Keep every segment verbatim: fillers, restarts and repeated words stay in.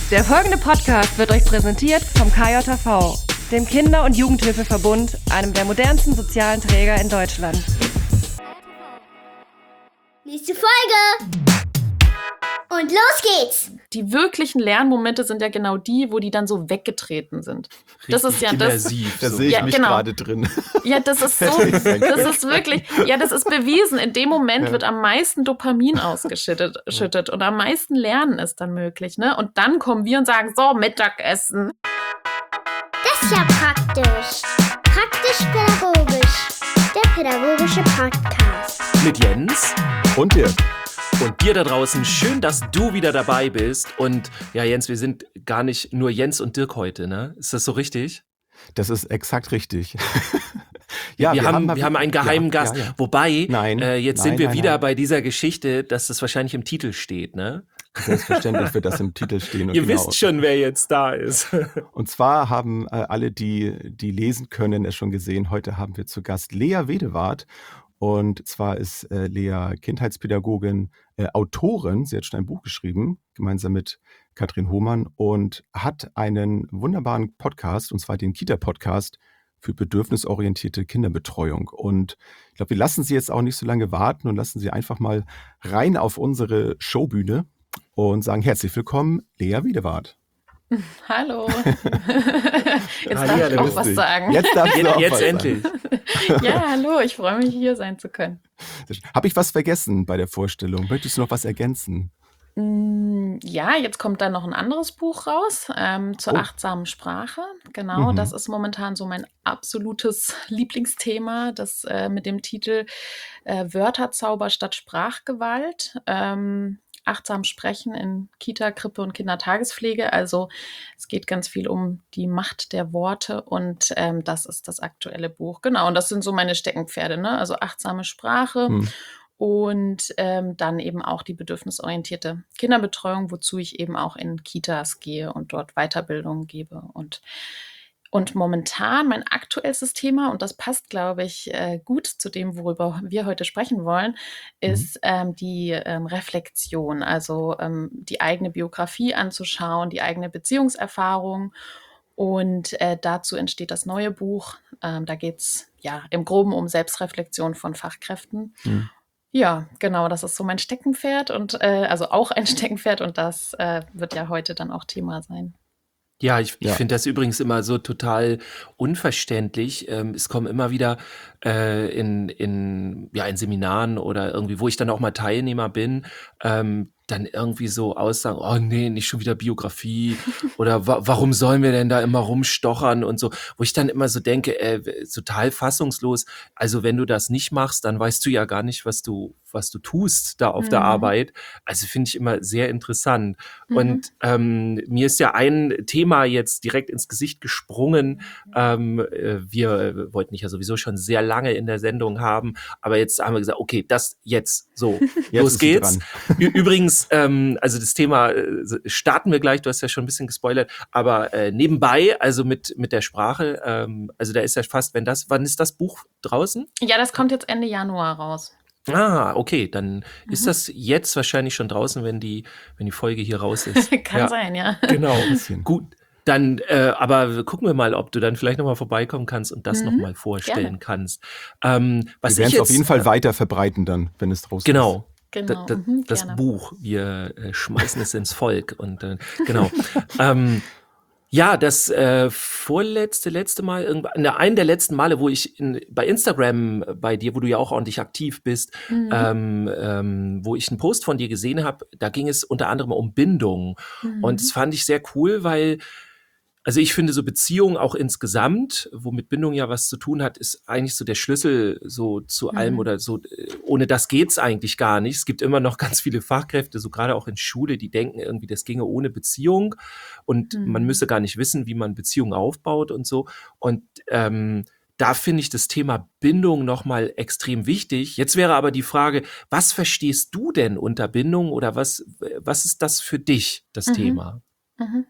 Der folgende Podcast wird euch präsentiert vom K J V, dem Kinder- und Jugendhilfeverbund, einem der modernsten sozialen Träger in Deutschland. Nächste Folge! Und los geht's! Die wirklichen Lernmomente sind ja genau die, wo die dann so weggetreten sind. Das ist ja das. Immersiv, Da so. sehe ich Ja, mich genau. gerade drin. Ja, das ist so, das ist wirklich, ja, das ist bewiesen. In dem Moment Ja. wird am meisten Dopamin ausgeschüttet schüttet und am meisten Lernen ist dann möglich, ne? Und dann kommen wir und sagen, so, Mittagessen. Das ist ja praktisch. Praktisch-pädagogisch. Der pädagogische Podcast. Mit Jens Und Dirk. und dir da draußen. Schön, dass du wieder dabei bist. Und ja, Jens, wir sind gar nicht nur Jens und Dirk heute, ne? Ist das so richtig? Das ist exakt richtig. ja, wir, haben, mal- wir haben einen geheimen ja, Gast. Ja, ja. Wobei, Nein, äh, jetzt nein, sind wir nein, wieder nein. bei dieser Geschichte, dass das wahrscheinlich im Titel steht, ne? Selbstverständlich wird das im Titel stehen. Und Ihr genau. wisst schon, wer jetzt da ist. Und zwar haben äh, alle, die, die lesen können, es schon gesehen. Heute haben wir zu Gast Lea Wedewart. Und zwar ist äh, Lea Kindheitspädagogin, äh, Autorin. Sie hat schon ein Buch geschrieben, gemeinsam mit Katrin Hohmann, und hat einen wunderbaren Podcast, und zwar den Kita-Podcast für bedürfnisorientierte Kinderbetreuung. Und ich glaube, wir lassen Sie jetzt auch nicht so lange warten und lassen Sie einfach mal rein auf unsere Showbühne und sagen herzlich willkommen, Lea Wedewart. Hallo. Jetzt darf ich Hallihallo. auch was sagen. Jetzt darfst du Jetzt, auch jetzt was endlich. Ja, hallo, ich freue mich, hier sein zu können. Habe ich was vergessen bei der Vorstellung? Möchtest du noch was ergänzen? Mm, Ja, jetzt kommt dann noch ein anderes Buch raus ähm, zur Oh. achtsamen Sprache. Genau, Mhm. das ist momentan so mein absolutes Lieblingsthema, das äh, mit dem Titel äh, Wörterzauber statt Sprachgewalt. Ähm, achtsam sprechen in Kita, Krippe und Kindertagespflege. Also es geht ganz viel um die Macht der Worte und ähm, das ist das aktuelle Buch. Genau, und das sind so meine Steckenpferde, ne? Also achtsame Sprache. Hm. Und ähm, dann eben auch die bedürfnisorientierte Kinderbetreuung, wozu ich eben auch in Kitas gehe und dort Weiterbildungen gebe. Und, und momentan mein aktuellstes Thema, und das passt, glaube ich, äh, gut zu dem, worüber wir heute sprechen wollen, ist ähm, die ähm, Reflexion, also ähm, die eigene Biografie anzuschauen, die eigene Beziehungserfahrung. Und äh, dazu entsteht das neue Buch. Ähm, da geht es ja im Groben um Selbstreflexion von Fachkräften. Hm. Ja, genau, das ist so mein Steckenpferd und äh, also auch ein Steckenpferd und das äh, wird ja heute dann auch Thema sein. Ja, ich, ich Ja. finde das übrigens immer so total unverständlich. Ähm, es kommen immer wieder äh, in, in, ja, in Seminaren oder irgendwie, wo ich dann auch mal Teilnehmer bin, ähm, dann irgendwie so Aussagen, oh nee, nicht schon wieder Biografie oder wa warum sollen wir denn da immer rumstochern und so, wo ich dann immer so denke, äh, total fassungslos, also wenn du das nicht machst, dann weißt du ja gar nicht, was du, was du tust da auf der Mhm. Arbeit. Also finde ich immer sehr interessant. Mhm. Und ähm, mir ist ja ein Thema jetzt direkt ins Gesicht gesprungen. Ähm, äh, wir wollten dich ja sowieso schon sehr lange in der Sendung haben, aber jetzt haben wir gesagt, okay, das jetzt so, Jetzt los ist sie geht's. dran. Ü- Übrigens, ähm, also das Thema äh, starten wir gleich, du hast ja schon ein bisschen gespoilert, aber äh, nebenbei, also mit, mit der Sprache, ähm, also da ist ja fast, wenn das, wann ist das Buch draußen? Ja, das kommt jetzt Ende Januar raus. Ah, okay, dann ist Mhm. das jetzt wahrscheinlich schon draußen, wenn die, wenn die Folge hier raus ist. Kann Ja. sein, ja. Genau. Bisschen. Gut. Dann, äh, aber gucken wir mal, ob du dann vielleicht nochmal vorbeikommen kannst und das Mhm, nochmal vorstellen gerne. kannst. Ähm, was Wir werden ich es auf jetzt, jeden Fall äh, weiter verbreiten dann, wenn es draußen Genau. Genau. Da, da, Mhm, das gerne. Buch, wir äh, schmeißen es ins Volk und äh, genau. ähm, ja, das äh, vorletzte, letzte Mal, irgendwann, ne, einen der letzten Male, wo ich in, bei Instagram äh, bei dir, wo du ja auch ordentlich aktiv bist, Mhm. ähm, ähm, wo ich einen Post von dir gesehen habe, da ging es unter anderem um Bindung. Und das Mhm. fand ich sehr cool, weil, also ich finde so Beziehungen auch insgesamt, womit Bindung ja was zu tun hat, ist eigentlich so der Schlüssel so zu allem Mhm. oder so. äh, Ohne das geht's eigentlich gar nicht. Es gibt immer noch ganz viele Fachkräfte, so gerade auch in Schule, die denken irgendwie, das ginge ohne Beziehung und man Mhm. müsse gar nicht wissen, wie man Beziehungen aufbaut und so. Und ähm, da finde ich das Thema Bindung nochmal extrem wichtig. Jetzt wäre aber die Frage, was verstehst du denn unter Bindung oder was, was ist das für dich, das Mhm. Thema? Mhm.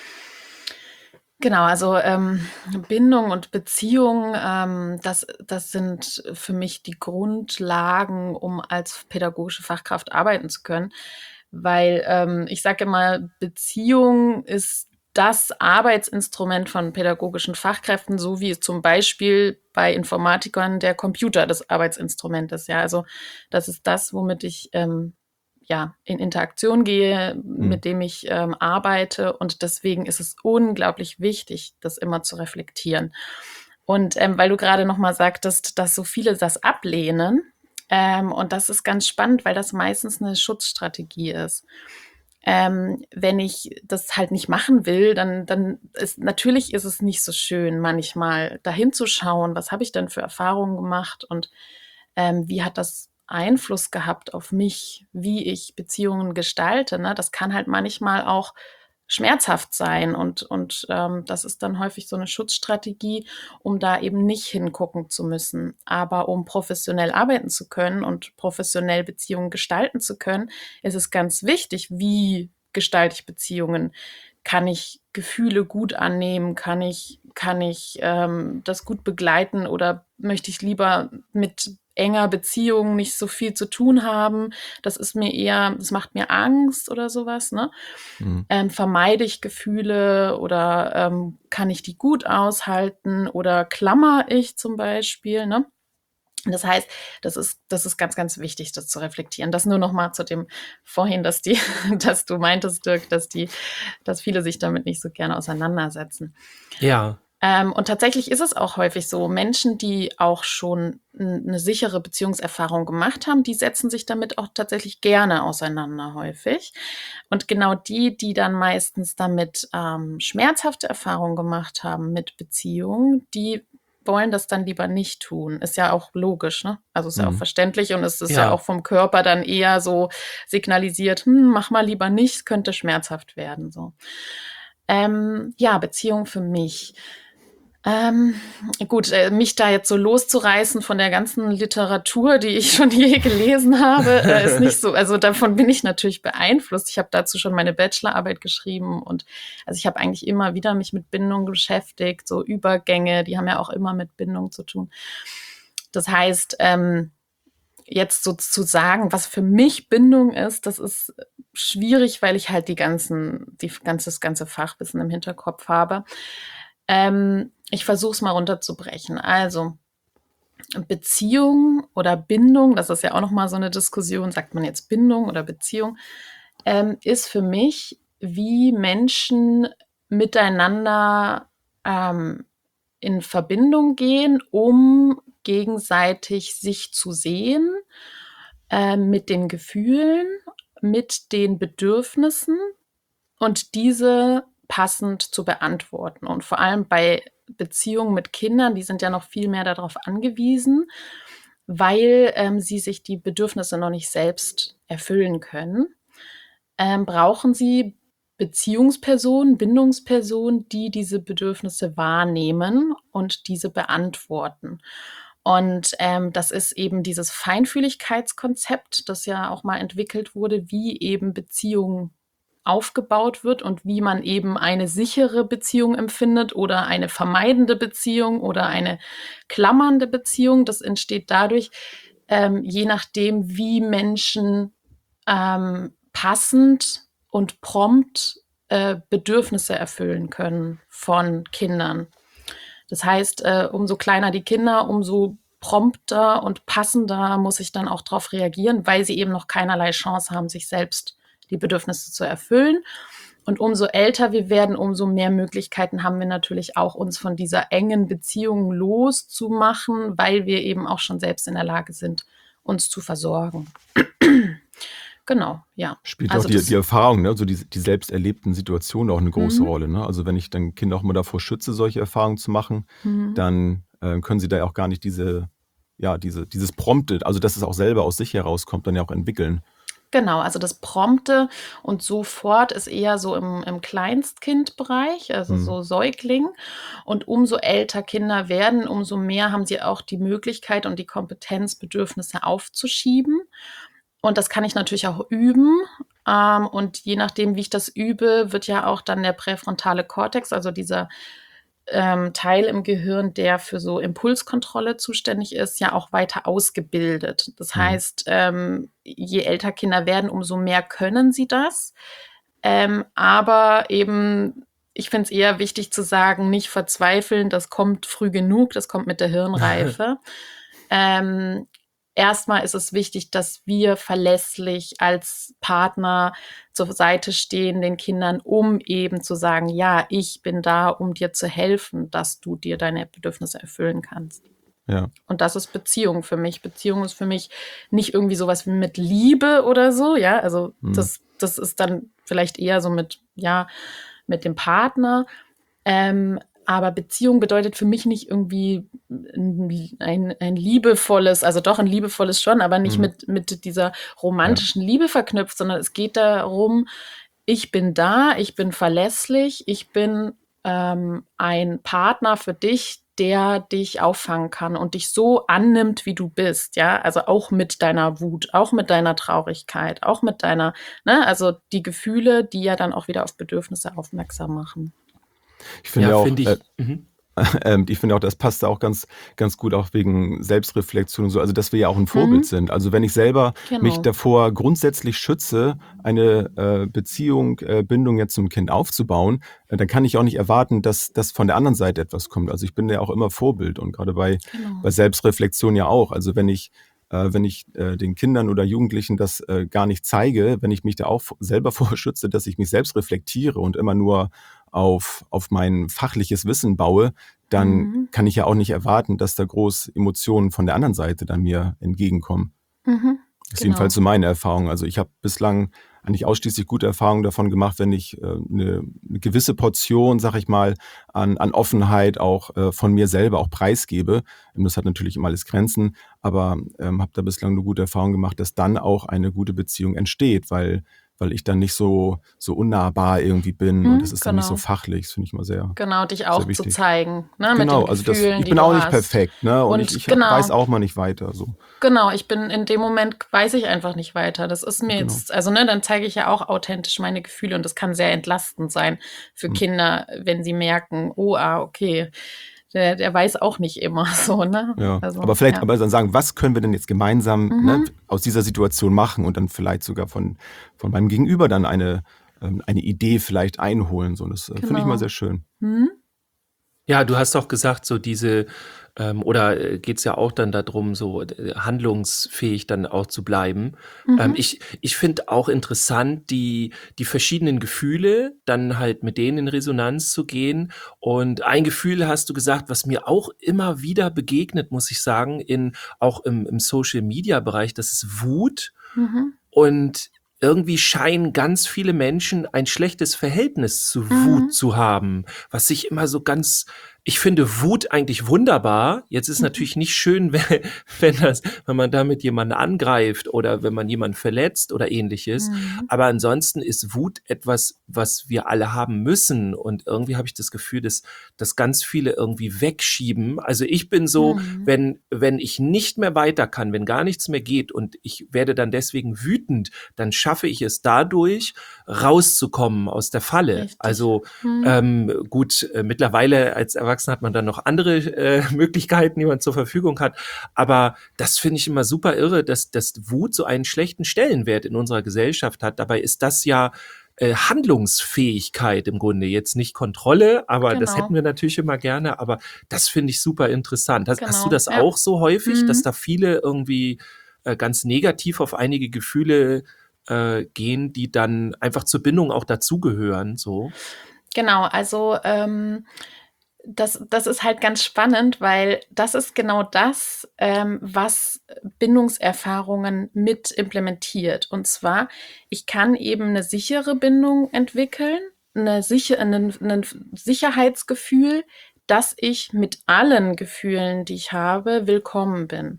Genau, also ähm, Bindung und Beziehung, ähm, das, das sind für mich die Grundlagen, um als pädagogische Fachkraft arbeiten zu können. weil ähm, ich sage immer, Beziehung ist das Arbeitsinstrument von pädagogischen Fachkräften, so wie zum Beispiel bei Informatikern der Computer das Arbeitsinstrument ist. Ja, also das ist das, womit ich ähm, ja in Interaktion gehe, Mhm. mit dem ich ähm, arbeite, und deswegen ist es unglaublich wichtig, das immer zu reflektieren. Und ähm, weil du gerade noch mal sagtest, dass so viele das ablehnen, ähm, und das ist ganz spannend, weil das meistens eine Schutzstrategie ist. Ähm, wenn ich das halt nicht machen will, dann, dann ist natürlich ist es nicht so schön, manchmal dahin zu schauen, was habe ich denn für Erfahrungen gemacht und ähm, wie hat das Einfluss gehabt auf mich, wie ich Beziehungen gestalte. Ne? Das kann halt manchmal auch schmerzhaft sein, und, und ähm, das ist dann häufig so eine Schutzstrategie, um da eben nicht hingucken zu müssen. Aber um professionell arbeiten zu können und professionell Beziehungen gestalten zu können, ist es ganz wichtig, wie gestalte ich Beziehungen. Kann ich Gefühle gut annehmen? Kann ich, kann ich ähm, das gut begleiten, oder möchte ich lieber mit enger Beziehung nicht so viel zu tun haben? Das ist mir eher, das macht mir Angst oder sowas, ne? Mhm. Ähm, vermeide ich Gefühle, oder ähm, kann ich die gut aushalten, oder klammer ich zum Beispiel, ne? Das heißt, das ist, das ist ganz, ganz wichtig, das zu reflektieren. Das nur noch mal zu dem vorhin, dass die, dass du meintest, Dirk, dass die, dass viele sich damit nicht so gerne auseinandersetzen. Ja. Ähm, und tatsächlich ist es auch häufig so, Menschen, die auch schon n- eine sichere Beziehungserfahrung gemacht haben, die setzen sich damit auch tatsächlich gerne auseinander häufig. Und genau die, die dann meistens damit ähm, schmerzhafte Erfahrungen gemacht haben mit Beziehungen, die wollen das dann lieber nicht tun. Ist ja auch logisch, ne? Also ist ja auch Mhm. verständlich, und es ist ja Ja. auch vom Körper dann eher so signalisiert, hm, mach mal lieber nicht, könnte schmerzhaft werden, so. Ähm, ja, Beziehung für mich. Ähm, gut, äh, mich da jetzt so loszureißen von der ganzen Literatur, die ich schon je gelesen habe, äh, ist nicht so. Also davon bin ich natürlich beeinflusst. Ich habe dazu schon meine Bachelorarbeit geschrieben, und also ich habe eigentlich immer wieder mich mit Bindung beschäftigt, so Übergänge, die haben ja auch immer mit Bindung zu tun. Das heißt, ähm, jetzt so zu sagen, was für mich Bindung ist, das ist schwierig, weil ich halt die ganzen, die ganze, das ganze Fachwissen im Hinterkopf habe. Ähm, ich versuche es mal runterzubrechen. Also Beziehung oder Bindung, das ist ja auch noch mal so eine Diskussion, sagt man jetzt Bindung oder Beziehung, ähm, ist für mich, wie Menschen miteinander ähm, in Verbindung gehen, um gegenseitig sich zu sehen, äh, mit den Gefühlen, mit den Bedürfnissen, und diese passend zu beantworten. Und vor allem bei Beziehungen mit Kindern, die sind ja noch viel mehr darauf angewiesen, weil ähm, sie sich die Bedürfnisse noch nicht selbst erfüllen können, ähm, brauchen sie Beziehungspersonen, Bindungspersonen, die diese Bedürfnisse wahrnehmen und diese beantworten. Und ähm, das ist eben dieses Feinfühligkeitskonzept, das ja auch mal entwickelt wurde, wie eben Beziehung aufgebaut wird und wie man eben eine sichere Beziehung empfindet oder eine vermeidende Beziehung oder eine klammernde Beziehung. Das entsteht dadurch, ähm, je nachdem, wie Menschen ähm, passend und prompt äh, Bedürfnisse erfüllen können von Kindern. Das heißt, äh, umso kleiner die Kinder, umso prompter und passender muss ich dann auch darauf reagieren, weil sie eben noch keinerlei Chance haben, sich selbst die Bedürfnisse zu erfüllen. Und umso älter wir werden, umso mehr Möglichkeiten haben wir natürlich auch, uns von dieser engen Beziehung loszumachen, weil wir eben auch schon selbst in der Lage sind, uns zu versorgen. Genau, ja. Spielt Also auch die, das- die Erfahrung, ne? Also die, die selbst erlebten Situationen auch eine große Mhm. Rolle. Ne? Also wenn ich dann Kinder auch mal davor schütze, solche Erfahrungen zu machen, Mhm. dann äh, können sie da ja auch gar nicht diese, ja, diese, dieses Prompted, also dass es auch selber aus sich herauskommt, dann ja auch entwickeln. Genau, also das Prompte und sofort ist eher so im, im Kleinstkindbereich, also Mhm. so Säugling. Und umso älter Kinder werden, umso mehr haben sie auch die Möglichkeit und die Kompetenz, Bedürfnisse aufzuschieben. Und das kann ich natürlich auch üben. Ähm, und je nachdem, wie ich das übe, wird ja auch dann der präfrontale Kortex, also dieser ähm, Teil im Gehirn, der für so Impulskontrolle zuständig ist, ja auch weiter ausgebildet. Das Mhm. heißt, ähm, je älter Kinder werden, umso mehr können sie das. Ähm, aber eben, ich finde es eher wichtig zu sagen, nicht verzweifeln, das kommt früh genug, das kommt mit der Hirnreife. ähm, Erstmal ist es wichtig, dass wir verlässlich als Partner zur Seite stehen den Kindern, um eben zu sagen, ja, ich bin da, um dir zu helfen, dass du dir deine Bedürfnisse erfüllen kannst. Ja. Und das ist Beziehung für mich. Beziehung ist für mich nicht irgendwie sowas wie mit Liebe oder so, ja, also Mhm. das, das ist dann vielleicht eher so mit, ja, mit dem Partner. Ähm, aber Beziehung bedeutet für mich nicht irgendwie ein, ein, ein liebevolles, also doch ein liebevolles schon, aber nicht Mhm. mit, mit dieser romantischen Liebe verknüpft, sondern es geht darum, ich bin da, ich bin verlässlich, ich bin ähm, ein Partner für dich, der dich auffangen kann und dich so annimmt, wie du bist, ja, also auch mit deiner Wut, auch mit deiner Traurigkeit, auch mit deiner, ne, also die Gefühle, die ja dann auch wieder auf Bedürfnisse aufmerksam machen. Ich finde Ja, auch, finde äh, ich. Mhm. ähm, ich finde auch, das passt da auch ganz, ganz gut auch wegen Selbstreflexion und so. Also, dass wir ja auch ein Vorbild Mhm. sind. Also, wenn ich selber mich Genau. davor grundsätzlich schütze, eine äh, Beziehung, äh, Bindung jetzt zum Kind aufzubauen, äh, dann kann ich auch nicht erwarten, dass das von der anderen Seite etwas kommt. Also, ich bin ja auch immer Vorbild und gerade bei, Genau. bei Selbstreflexion ja auch. Also, wenn ich äh, wenn ich äh, den Kindern oder Jugendlichen das äh, gar nicht zeige, wenn ich mich da auch f- selber vorschütze, dass ich mich selbst reflektiere und immer nur auf, auf mein fachliches Wissen baue, dann Mhm. kann ich ja auch nicht erwarten, dass da groß Emotionen von der anderen Seite dann mir entgegenkommen. Mhm. Das ist Genau. jedenfalls so meine Erfahrung. Also ich habe bislang eigentlich ausschließlich gute Erfahrungen davon gemacht, wenn ich äh, eine, eine gewisse Portion, sag ich mal, an, an Offenheit auch äh, von mir selber auch preisgebe. Und das hat natürlich immer alles Grenzen, aber ähm, habe da bislang eine gute Erfahrung gemacht, dass dann auch eine gute Beziehung entsteht, weil, weil ich dann nicht so, so unnahbar irgendwie bin und das Mhm. ist dann nicht so Genau. fachlich. Das finde ich immer sehr, Genau, dich sehr auch zu wichtig. zeigen, ne, mit Genau, den also das, Gefühlen, ich die bin du auch nicht hast. perfekt, ne? Und, ich, Und ich weiß genau, auch mal nicht weiter. So, genau, ich bin in dem Moment, weiß ich einfach nicht weiter. Das ist mir genau. jetzt, also ne, dann zeige ich ja auch authentisch meine Gefühle und das kann sehr entlastend sein für Hm. Kinder, wenn sie merken, oh, ah, okay, der, der weiß auch nicht immer so, ne? Ja, Also, aber vielleicht ja. aber dann sagen, was können wir denn jetzt gemeinsam ne, Mhm. aus dieser Situation machen und dann vielleicht sogar von, von meinem Gegenüber dann eine, ähm, eine Idee vielleicht einholen. So, und das äh, finde ich mal Genau. sehr schön. Mhm. Ja, du hast auch gesagt, so diese, ähm, oder äh, geht's ja auch dann darum, so äh, handlungsfähig dann auch zu bleiben. Ähm, Mhm. ich ich finde auch interessant, die, die verschiedenen Gefühle, dann halt mit denen in Resonanz zu gehen. Und ein Gefühl hast du gesagt, was mir auch immer wieder begegnet, muss ich sagen, in, auch im, im Social-Media-Bereich, das ist Wut. Mhm. Und irgendwie scheinen ganz viele Menschen ein schlechtes Verhältnis zu Wut Mhm. zu haben, was sich immer so ganz, ich finde Wut eigentlich wunderbar. Jetzt ist Mhm. natürlich nicht schön, wenn, wenn das, wenn man damit jemanden angreift oder wenn man jemanden verletzt oder ähnliches. Mhm. Aber ansonsten ist Wut etwas, was wir alle haben müssen. Und irgendwie habe ich das Gefühl, dass, dass ganz viele irgendwie wegschieben. Also ich bin so, Mhm. wenn, wenn ich nicht mehr weiter kann, wenn gar nichts mehr geht und ich werde dann deswegen wütend, dann schaffe ich es dadurch, rauszukommen aus der Falle. Richtig. Also Mhm. ähm, gut, äh, mittlerweile als Erwachsener hat man dann noch andere äh, Möglichkeiten, die man zur Verfügung hat. Aber das finde ich immer super irre, dass, dass Wut so einen schlechten Stellenwert in unserer Gesellschaft hat. Dabei ist das ja äh, Handlungsfähigkeit im Grunde. Jetzt nicht Kontrolle, aber das Genau. hätten wir natürlich immer gerne. Aber das finde ich super interessant. Hast, hast du Genau. das Ja. auch so häufig, dass Mhm. da viele irgendwie äh, ganz negativ auf einige Gefühle äh, gehen, die dann einfach zur Bindung auch dazugehören, so? Genau, also ähm, das, das ist halt ganz spannend, weil das ist genau das, ähm, was Bindungserfahrungen mit implementiert. Und zwar, ich kann eben eine sichere Bindung entwickeln, eine sicher, ein, ein Sicherheitsgefühl, dass ich mit allen Gefühlen, die ich habe, willkommen bin.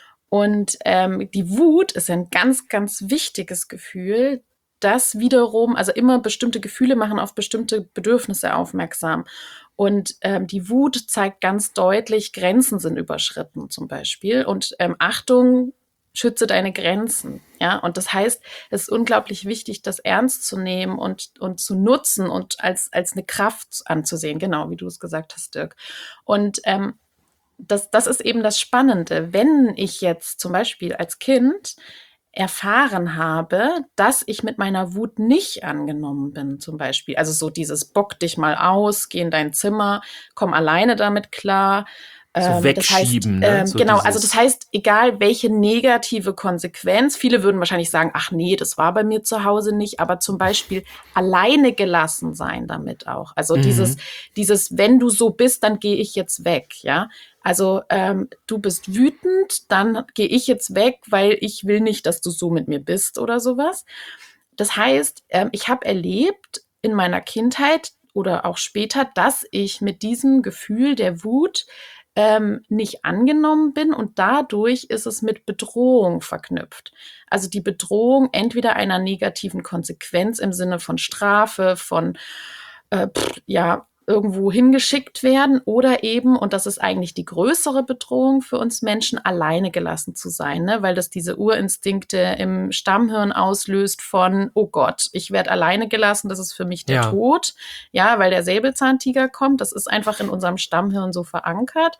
Und ähm, die Wut ist ein ganz, ganz wichtiges Gefühl, das wiederum, also immer bestimmte Gefühle machen auf bestimmte Bedürfnisse aufmerksam. Und ähm, die Wut zeigt ganz deutlich, Grenzen sind überschritten zum Beispiel. Und ähm, Achtung, schütze deine Grenzen. Ja, und das heißt, es ist unglaublich wichtig, das ernst zu nehmen und, und zu nutzen und als, als eine Kraft anzusehen. Genau, wie du es gesagt hast, Dirk. Und ähm, das, das ist eben das Spannende. Wenn ich jetzt zum Beispiel als Kind erfahren habe, dass ich mit meiner Wut nicht angenommen bin, zum Beispiel. Also so dieses bock dich mal aus, geh in dein Zimmer, komm alleine damit klar. So Ähm, das heißt, wegschieben, ne? ähm, So genau, dieses- also das heißt, egal welche negative Konsequenz, viele würden wahrscheinlich sagen, ach nee, das war bei mir zu Hause nicht, aber zum Beispiel alleine gelassen sein damit auch. Also Mhm. dieses, dieses, wenn du so bist, dann gehe ich jetzt weg, ja. Also ähm, du bist wütend, dann gehe ich jetzt weg, weil ich will nicht, dass du so mit mir bist oder sowas. Das heißt, ähm, ich habe erlebt in meiner Kindheit oder auch später, dass ich mit diesem Gefühl der Wut ähm, nicht angenommen bin und dadurch ist es mit Bedrohung verknüpft. Also die Bedrohung entweder einer negativen Konsequenz im Sinne von Strafe, von äh, pff, ja, irgendwo hingeschickt werden oder eben, und das ist eigentlich die größere Bedrohung für uns Menschen, alleine gelassen zu sein, ne? Weil das diese Urinstinkte im Stammhirn auslöst von, oh Gott, ich werde alleine gelassen, das ist für mich der Ja. Tod, ja, weil der Säbelzahntiger kommt, das ist einfach in unserem Stammhirn so verankert.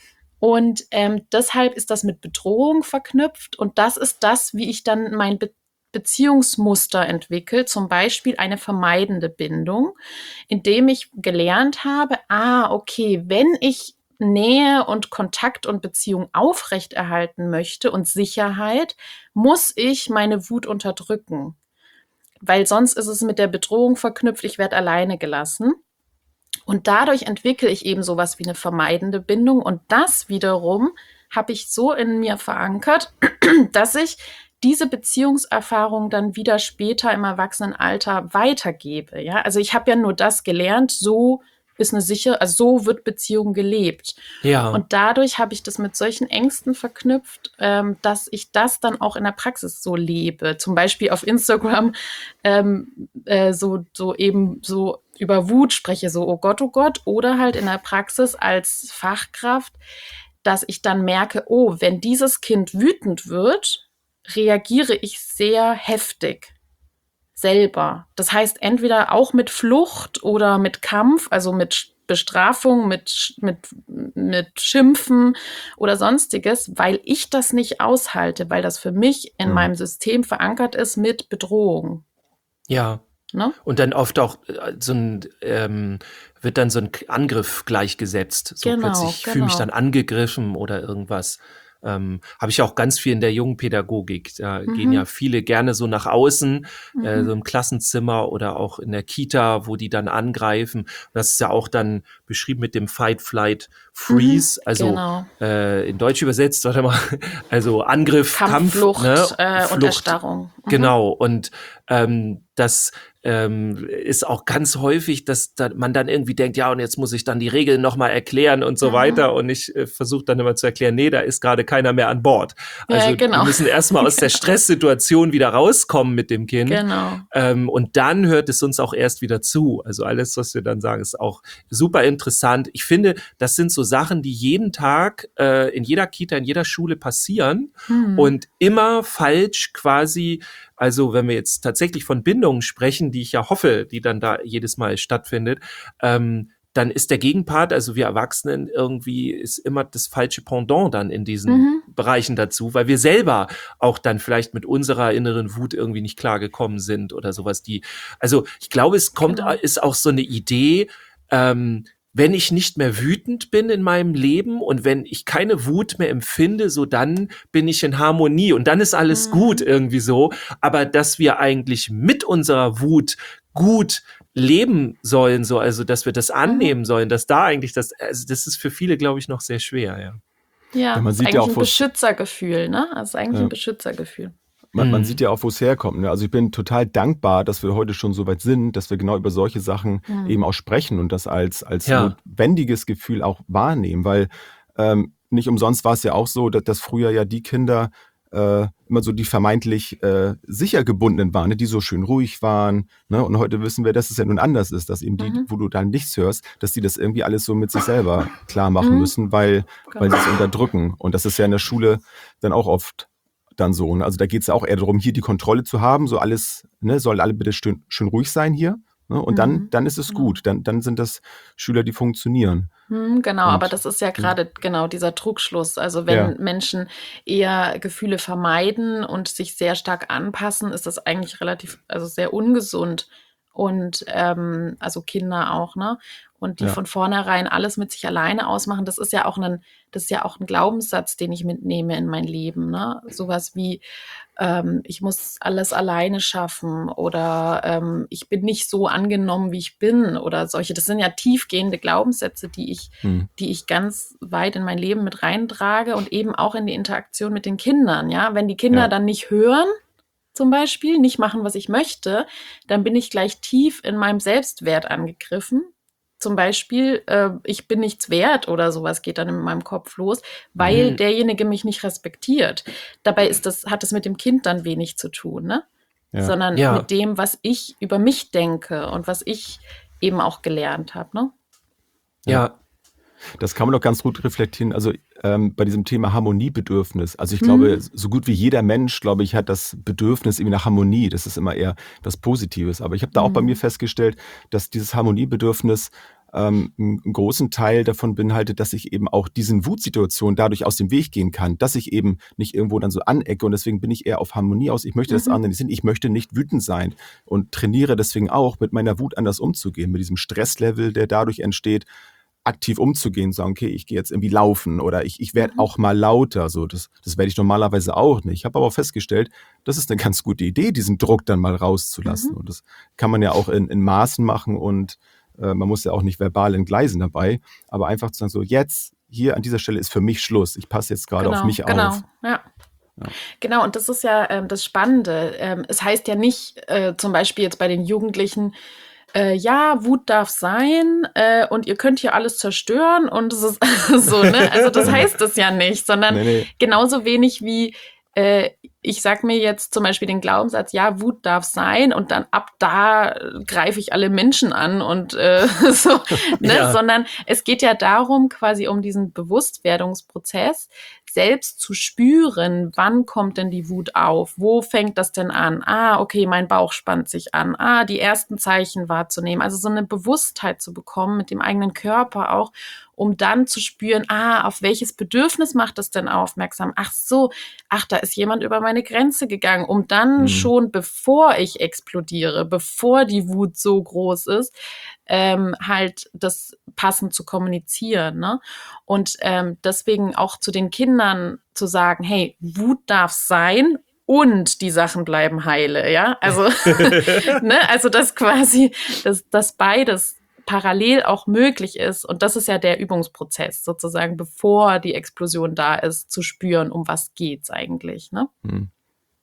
Und ähm, deshalb ist das mit Bedrohung verknüpft und das ist das, wie ich dann mein Be- Beziehungsmuster entwickle, zum Beispiel eine vermeidende Bindung, indem ich gelernt habe, ah, okay, wenn ich Nähe und Kontakt und Beziehung aufrechterhalten möchte und Sicherheit, muss ich meine Wut unterdrücken. Weil sonst ist es mit der Bedrohung verknüpft, ich werde alleine gelassen. Und dadurch entwickle ich eben sowas wie eine vermeidende Bindung. Und das wiederum habe ich so in mir verankert, dass ich diese Beziehungserfahrung dann wieder später im Erwachsenenalter weitergebe. Ja, also ich habe ja nur das gelernt, so ist eine sichere, also so wird Beziehung gelebt. Ja. Und dadurch habe ich das mit solchen Ängsten verknüpft, ähm, dass ich das dann auch in der Praxis so lebe. Zum Beispiel auf Instagram ähm, äh, so, so eben so über Wut spreche, so oh Gott, oh Gott, oder halt in der Praxis als Fachkraft, dass ich dann merke, oh, wenn dieses Kind wütend wird, reagiere ich sehr heftig selber. Das heißt, entweder auch mit Flucht oder mit Kampf, also mit Bestrafung, mit, mit, mit Schimpfen oder sonstiges, weil ich das nicht aushalte, weil das für mich in Mhm. meinem System verankert ist mit Bedrohung. Ja. Ne? Und dann oft auch äh, so ein, ähm, wird dann so ein K- Angriff gleichgesetzt. So Genau, plötzlich, ich fühle mich genau. dann angegriffen oder irgendwas. Ähm, habe ich auch ganz viel in der jungen Pädagogik. Da Mhm. gehen ja viele gerne so nach außen, äh, Mhm. so im Klassenzimmer oder auch in der Kita, wo die dann angreifen. Das ist ja auch dann beschrieben mit dem Fight, Flight, Freeze. Also Genau. äh, in Deutsch übersetzt, warte mal, also Angriff, Kampf, Kampf, Flucht ne? äh, und Flucht. Erstarrung. Mhm. Genau, und ähm, das ähm, ist auch ganz häufig, dass da man dann irgendwie denkt, ja, und jetzt muss ich dann die Regeln nochmal erklären und so Mhm. weiter. Und ich äh, versuche dann immer zu erklären, nee, da ist gerade keiner mehr an Bord. Also Ja, genau. wir müssen erstmal aus der Stresssituation wieder rauskommen mit dem Kind. Genau. Ähm, und dann hört es uns auch erst wieder zu. Also alles, was wir dann sagen, ist auch super interessant. Ich finde, das sind so Sachen, die jeden Tag äh, in jeder Kita, in jeder Schule passieren Mhm. und immer falsch quasi, also wenn wir jetzt tatsächlich von Bindungen sprechen, die ich ja hoffe, die dann da jedes Mal stattfindet, ähm, dann ist der Gegenpart, also wir Erwachsenen, irgendwie ist immer das falsche Pendant dann in diesen Mhm. Bereichen dazu, weil wir selber auch dann vielleicht mit unserer inneren Wut irgendwie nicht klargekommen sind oder sowas. Die, also ich glaube, es kommt, Genau. ist auch so eine Idee, ähm, wenn ich nicht mehr wütend bin in meinem Leben und wenn ich keine Wut mehr empfinde, so dann bin ich in Harmonie und dann ist alles Mhm. gut irgendwie so. Aber dass wir eigentlich mit unserer Wut gut leben sollen, so, also dass wir das annehmen sollen, dass da eigentlich das, also das ist für viele, glaube ich, noch sehr schwer, ja. Ja, Ja, man ist sieht eigentlich ja auch, ein wo's- Beschützergefühl, ne? Das ist eigentlich Ja. ein Beschützergefühl. Man, man Mhm. sieht ja auch, wo es herkommt. Ne? Also ich bin total dankbar, dass wir heute schon so weit sind, dass wir genau über solche Sachen Mhm. eben auch sprechen und das als, als Ja. notwendiges Gefühl auch wahrnehmen. Weil ähm, nicht umsonst war es ja auch so, dass, dass früher ja die Kinder äh, immer so die vermeintlich äh, sicher gebundenen waren, ne? Die so schön ruhig waren. Ne? Und heute wissen wir, dass es ja nun anders ist, dass eben die, Mhm. wo du dann nichts hörst, dass die das irgendwie alles so mit sich selber klar machen Mhm. müssen, weil, weil Genau. sie es unterdrücken. Und das ist ja in der Schule dann auch oft dann so. Ne? Also da geht es ja auch eher darum, hier die Kontrolle zu haben, so alles, ne, soll alle bitte schön, schön ruhig sein hier. Ne? Und dann, Mhm. dann ist es Genau. gut. Dann, dann sind das Schüler, die funktionieren. Hm, genau, aber Und das ist ja gerade genau dieser Trugschluss. Also ja, wenn Menschen eher Gefühle vermeiden und sich sehr stark anpassen, ist das eigentlich relativ, also sehr ungesund. Und ähm, also Kinder auch, ne? Und die ja, von vornherein alles mit sich alleine ausmachen, das ist ja auch ein, das ist ja auch ein Glaubenssatz, den ich mitnehme in mein Leben, ne? Sowas wie, ähm, ich muss alles alleine schaffen oder ähm, ich bin nicht so angenommen, wie ich bin oder solche. Das sind ja tiefgehende Glaubenssätze, die ich, hm, die ich ganz weit in mein Leben mit reintrage und eben auch in die Interaktion mit den Kindern. Ja, wenn die Kinder ja, dann nicht hören, zum Beispiel, nicht machen, was ich möchte, dann bin ich gleich tief in meinem Selbstwert angegriffen. Zum Beispiel, äh, ich bin nichts wert oder sowas geht dann in meinem Kopf los, weil Mhm. derjenige mich nicht respektiert. Dabei ist das, hat es mit dem Kind dann wenig zu tun, ne? ja. Sondern Ja, mit dem, was ich über mich denke und was ich eben auch gelernt habe, ne? Ja. ja, Das kann man doch ganz gut reflektieren. Also ähm, bei diesem Thema Harmoniebedürfnis. Also ich glaube, Hm. so gut wie jeder Mensch, glaube ich, hat das Bedürfnis irgendwie nach Harmonie. Das ist immer eher was Positives. Aber ich habe da auch bei mir Hm. festgestellt, dass dieses Harmoniebedürfnis ähm, einen einen großen Teil davon beinhaltet, dass ich eben auch diesen Wutsituationen dadurch aus dem Weg gehen kann, dass ich eben nicht irgendwo dann so anecke. Und deswegen bin ich eher auf Harmonie aus. Ich möchte das Mhm. andere nicht sind. Ich möchte nicht wütend sein und trainiere deswegen auch, mit meiner Wut anders umzugehen, mit diesem Stresslevel, der dadurch entsteht, aktiv umzugehen, sagen, okay, ich gehe jetzt irgendwie laufen oder ich, ich werde Mhm. auch mal lauter. So, das, das werde ich normalerweise auch nicht. Ich habe aber auch festgestellt, das ist eine ganz gute Idee, diesen Druck dann mal rauszulassen. Mhm. Und das kann man ja auch in, in Maßen machen und äh, man muss ja auch nicht verbal entgleisen dabei, aber einfach zu sagen, so jetzt, hier an dieser Stelle ist für mich Schluss. Ich passe jetzt gerade auf Genau, mich genau, auf. ja. Ja. Genau, und das ist ja ähm, das Spannende. Ähm, es heißt ja nicht, äh, zum Beispiel jetzt bei den Jugendlichen, äh, ja, Wut darf sein äh, und ihr könnt hier alles zerstören und es ist so, ne? Also das heißt es ja nicht, sondern Nee, nee. genauso wenig wie äh, ich sag mir jetzt zum Beispiel den Glaubenssatz, ja, Wut darf sein und dann ab da äh, greife ich alle Menschen an und äh, so, ne? ja, Sondern es geht ja darum, quasi um diesen Bewusstwerdungsprozess, selbst zu spüren, wann kommt denn die Wut auf? Wo fängt das denn an? Ah, okay, mein Bauch spannt sich an. Ah, die ersten Zeichen wahrzunehmen. Also so eine Bewusstheit zu bekommen mit dem eigenen Körper auch, um dann zu spüren, ah, auf welches Bedürfnis macht das denn aufmerksam? Ach so, ach, da ist jemand über meine Grenze gegangen, um dann Hm. schon, bevor ich explodiere, bevor die Wut so groß ist, ähm, halt das passend zu kommunizieren, ne? Und ähm, deswegen auch zu den Kindern zu sagen, hey, Wut darf sein und die Sachen bleiben heile, ja? Also, ne? Also das quasi, dass, dass beides parallel auch möglich ist. Und das ist ja der Übungsprozess, sozusagen, bevor die Explosion da ist, zu spüren, um was geht's eigentlich, ne? Hm.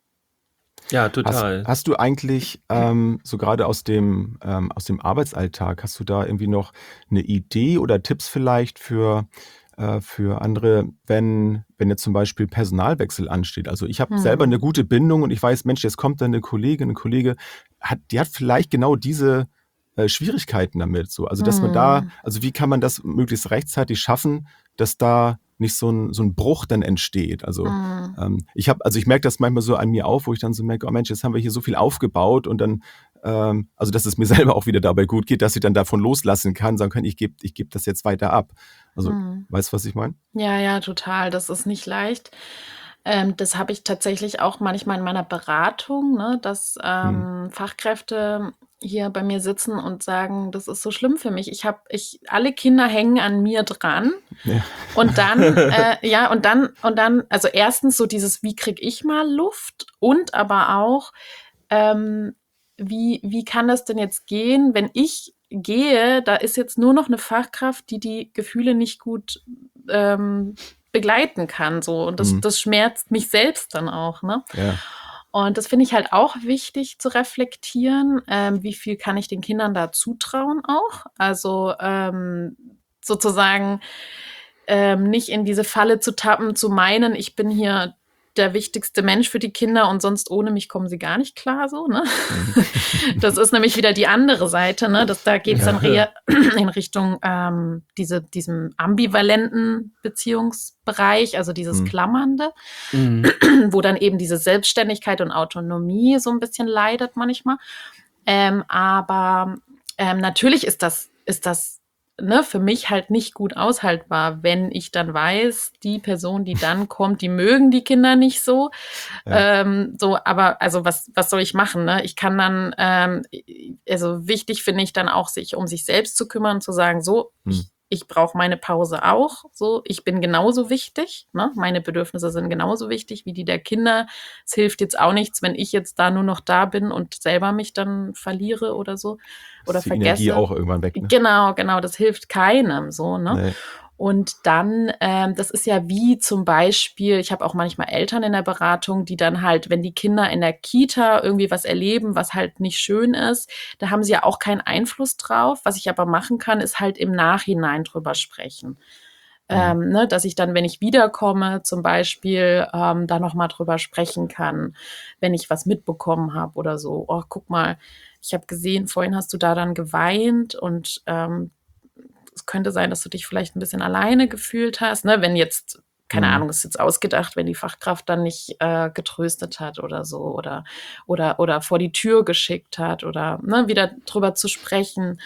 ja, Hast, total. hast du eigentlich ähm, so gerade aus dem, ähm, aus dem Arbeitsalltag, hast du da irgendwie noch eine Idee oder Tipps vielleicht für, äh, für andere, wenn, wenn jetzt zum Beispiel Personalwechsel ansteht? Also ich habe selber eine Hm. gute Bindung und ich weiß, Mensch, jetzt kommt da eine Kollegin, ein Kollege, hat, die hat vielleicht genau diese äh, Schwierigkeiten damit. So. Also dass man da, Hm. also wie kann man das möglichst rechtzeitig schaffen, dass da nicht so ein, so ein Bruch dann entsteht? Also Hm. ähm, ich habe, also ich merke das manchmal so an mir auf, wo ich dann so merke, oh Mensch, jetzt haben wir hier so viel aufgebaut und dann, ähm, also dass es mir selber auch wieder dabei gut geht, dass ich dann davon loslassen kann, sagen kann, ich gebe ich geb das jetzt weiter ab. Also, Hm. weißt du, was ich meine? Ja, ja, total. Das ist nicht leicht. Ähm, das habe ich tatsächlich auch manchmal in meiner Beratung, ne, dass Hm. ähm, Fachkräfte hier bei mir sitzen und sagen, das ist so schlimm für mich. Ich habe, ich, alle Kinder hängen an mir dran. Ja. Und dann, äh, ja, und dann, und dann, also erstens so dieses, wie krieg ich mal Luft? Und aber auch, ähm, wie, wie kann das denn jetzt gehen, wenn ich gehe, da ist jetzt nur noch eine Fachkraft, die die Gefühle nicht gut ähm, begleiten kann, so. Und das, Hm. das schmerzt mich selbst dann auch, ne? Ja. Und das finde ich halt auch wichtig zu reflektieren. Ähm, wie viel kann ich den Kindern da zutrauen auch? Also ähm, sozusagen ähm, nicht in diese Falle zu tappen, zu meinen, ich bin hier der wichtigste Mensch für die Kinder und sonst ohne mich kommen sie gar nicht klar, so, ne? Das ist nämlich wieder die andere Seite, ne? Das, da geht es dann eher in Richtung ähm, diese, diesem ambivalenten Beziehungsbereich, also dieses Mhm. Klammernde, Mhm. wo dann eben diese Selbstständigkeit und Autonomie so ein bisschen leidet manchmal. Ähm, aber ähm, natürlich ist das, ist das ne, für mich halt nicht gut aushaltbar, wenn ich dann weiß, die Person, die dann kommt, die mögen die Kinder nicht so. Ja. Ähm, so, aber also was, was soll ich machen? Ne? Ich kann dann, ähm, also wichtig finde ich dann auch, sich um sich selbst zu kümmern, zu sagen, so, Hm. ich, ich brauche meine Pause auch. So, ich bin genauso wichtig. Ne? Meine Bedürfnisse sind genauso wichtig wie die der Kinder. Es hilft jetzt auch nichts, wenn ich jetzt da nur noch da bin und selber mich dann verliere oder so oder Ist die Energie vergesse. auch irgendwann weg, ne? Genau, genau, das hilft keinem so, ne? Nee. Und dann, ähm, das ist ja wie zum Beispiel, ich habe auch manchmal Eltern in der Beratung, die dann halt, wenn die Kinder in der Kita irgendwie was erleben, was halt nicht schön ist, da haben sie ja auch keinen Einfluss drauf. Was ich aber machen kann, ist halt im Nachhinein drüber sprechen. Ähm, ne, dass ich dann, wenn ich wiederkomme, zum Beispiel ähm, da nochmal drüber sprechen kann, wenn ich was mitbekommen habe oder so. Oh, guck mal, ich habe gesehen, vorhin hast du da dann geweint und ähm, es könnte sein, dass du dich vielleicht ein bisschen alleine gefühlt hast, ne? Wenn jetzt, keine Mhm. Ahnung, ist jetzt ausgedacht, wenn die Fachkraft dann nicht äh, getröstet hat oder so oder, oder, oder vor die Tür geschickt hat oder ne, wieder drüber zu sprechen.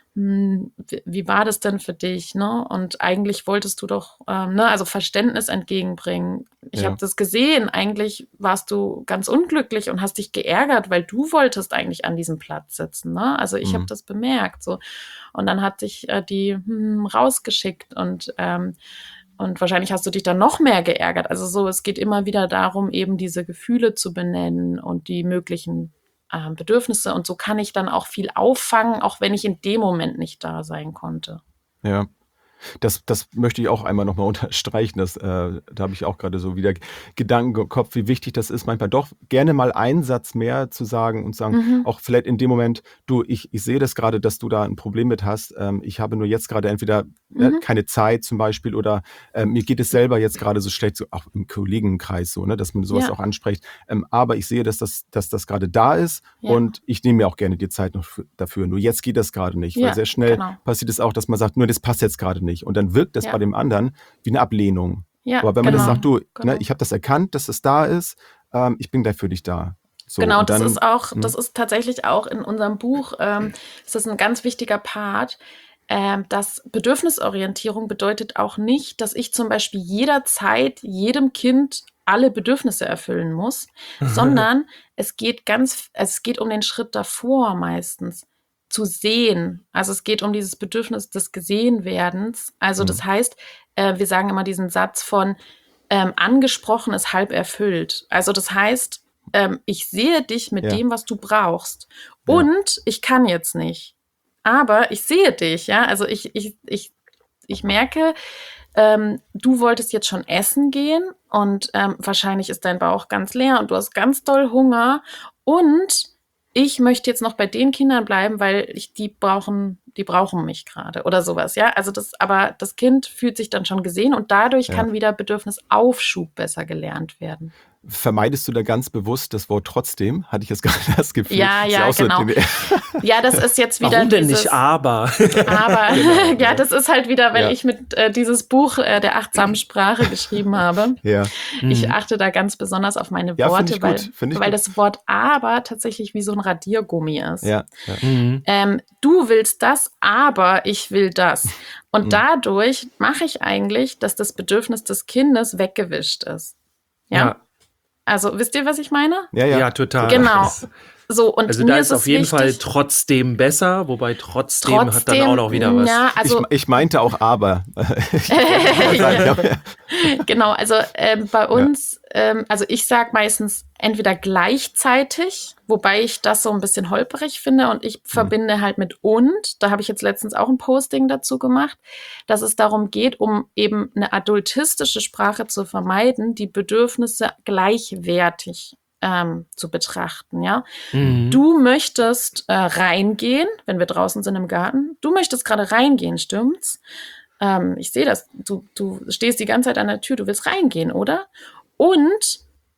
Hm, wie, wie war das denn für dich? Ne? Und eigentlich wolltest du doch, ähm, ne, also Verständnis entgegenbringen. Ich Ja. habe das gesehen. Eigentlich warst du ganz unglücklich und hast dich geärgert, weil du wolltest eigentlich an diesem Platz sitzen. Ne? Also ich Mhm. habe das bemerkt. So. Und dann hat dich äh, die hm, rausgeschickt und ähm, und wahrscheinlich hast du dich dann noch mehr geärgert. Also so, es geht immer wieder darum, eben diese Gefühle zu benennen und die möglichen ähm, Bedürfnisse. Und so kann ich dann auch viel auffangen, auch wenn ich in dem Moment nicht da sein konnte. Ja. Das, das möchte ich auch einmal nochmal unterstreichen. Das, äh, da habe ich auch gerade so wieder Gedanken im Kopf, wie wichtig das ist, manchmal doch gerne mal einen Satz mehr zu sagen und sagen, Mhm. auch vielleicht in dem Moment, du, ich, ich sehe das gerade, dass du da ein Problem mit hast. Ähm, ich habe nur jetzt gerade entweder ne, Mhm. keine Zeit zum Beispiel oder ähm, mir geht es selber jetzt gerade so schlecht, so auch im Kollegenkreis so, ne, dass man sowas Ja. auch anspricht. Ähm, aber ich sehe, dass das, dass das gerade da ist Ja. und ich nehme mir auch gerne die Zeit noch für, dafür. Nur jetzt geht das gerade nicht, Ja, weil sehr schnell genau. passiert es auch, dass man sagt, nur das passt jetzt gerade nicht. Und dann wirkt das Ja. bei dem anderen wie eine Ablehnung. Ja, Aber wenn man genau. das sagt, du, Genau. ne, ich habe das erkannt, dass es da ist, ähm, ich bin gleich für dich da. So, Genau, und das dann, ist auch, hm, das ist tatsächlich auch in unserem Buch, ähm, ist das ein ganz wichtiger Part. Ähm, dass Bedürfnisorientierung bedeutet auch nicht, dass ich zum Beispiel jederzeit jedem Kind alle Bedürfnisse erfüllen muss, sondern es geht ganz, es geht um den Schritt davor meistens zu sehen. Also es geht um dieses Bedürfnis des Gesehenwerdens. Also das hm, heißt, äh, wir sagen immer diesen Satz von ähm, angesprochen ist halb erfüllt. Also das heißt, ähm, ich sehe dich mit ja, dem, was du brauchst. ja, Und ich kann jetzt nicht. Aber ich sehe dich, ja. Also ich, ich, ich, ich merke, ähm, du wolltest jetzt schon essen gehen und ähm, wahrscheinlich ist dein Bauch ganz leer und du hast ganz doll Hunger. Und ich möchte jetzt noch bei den Kindern bleiben, weil ich die brauchen, die brauchen mich gerade oder sowas, ja. Also das, aber das Kind fühlt sich dann schon gesehen und dadurch ja. kann wieder Bedürfnisaufschub besser gelernt werden. Vermeidest du da ganz bewusst das Wort trotzdem? Hatte ich jetzt gerade das Gefühl. Ja, Ist ja, auch so genau. den- Ja, das ist jetzt wieder Warum denn dieses, nicht aber? aber Genau, ja, ja. das ist halt wieder, weil Ja. ich mit äh, dieses Buch äh, der achtsamen Sprache geschrieben habe. Ja, Ich Mhm. achte da ganz besonders auf meine ja, finde Worte, ich weil, gut. Finde ich weil gut. das Wort aber tatsächlich wie so ein Radiergummi ist. Ja, ja. Mhm. Ähm, du willst das, aber ich will das. Und Mhm. dadurch mache ich eigentlich, dass das Bedürfnis des Kindes weggewischt ist. Ja? Ja, Also, wisst ihr, was ich meine? Ja, ja, ja. total. Genau. Das- So, und Also mir da ist ist auf es jeden wichtig, Fall trotzdem besser, wobei trotzdem, hat dann trotzdem, auch noch wieder was. ja, also ich, ich meinte auch aber. Ich wollte mal sagen, ja. genau, also ähm, bei uns, ähm, also ich sage meistens entweder gleichzeitig, wobei ich das so ein bisschen holperig finde und ich verbinde halt mit und, da habe ich jetzt letztens auch ein Posting dazu gemacht, dass es darum geht, um eben eine adultistische Sprache zu vermeiden, die Bedürfnisse gleichwertig ähm, zu betrachten, ja. Mhm. Du möchtest äh, reingehen, wenn wir draußen sind im Garten. Du möchtest gerade reingehen, stimmt's? Ähm, ich sehe das. Du, du stehst die ganze Zeit an der Tür, du willst reingehen, oder? Und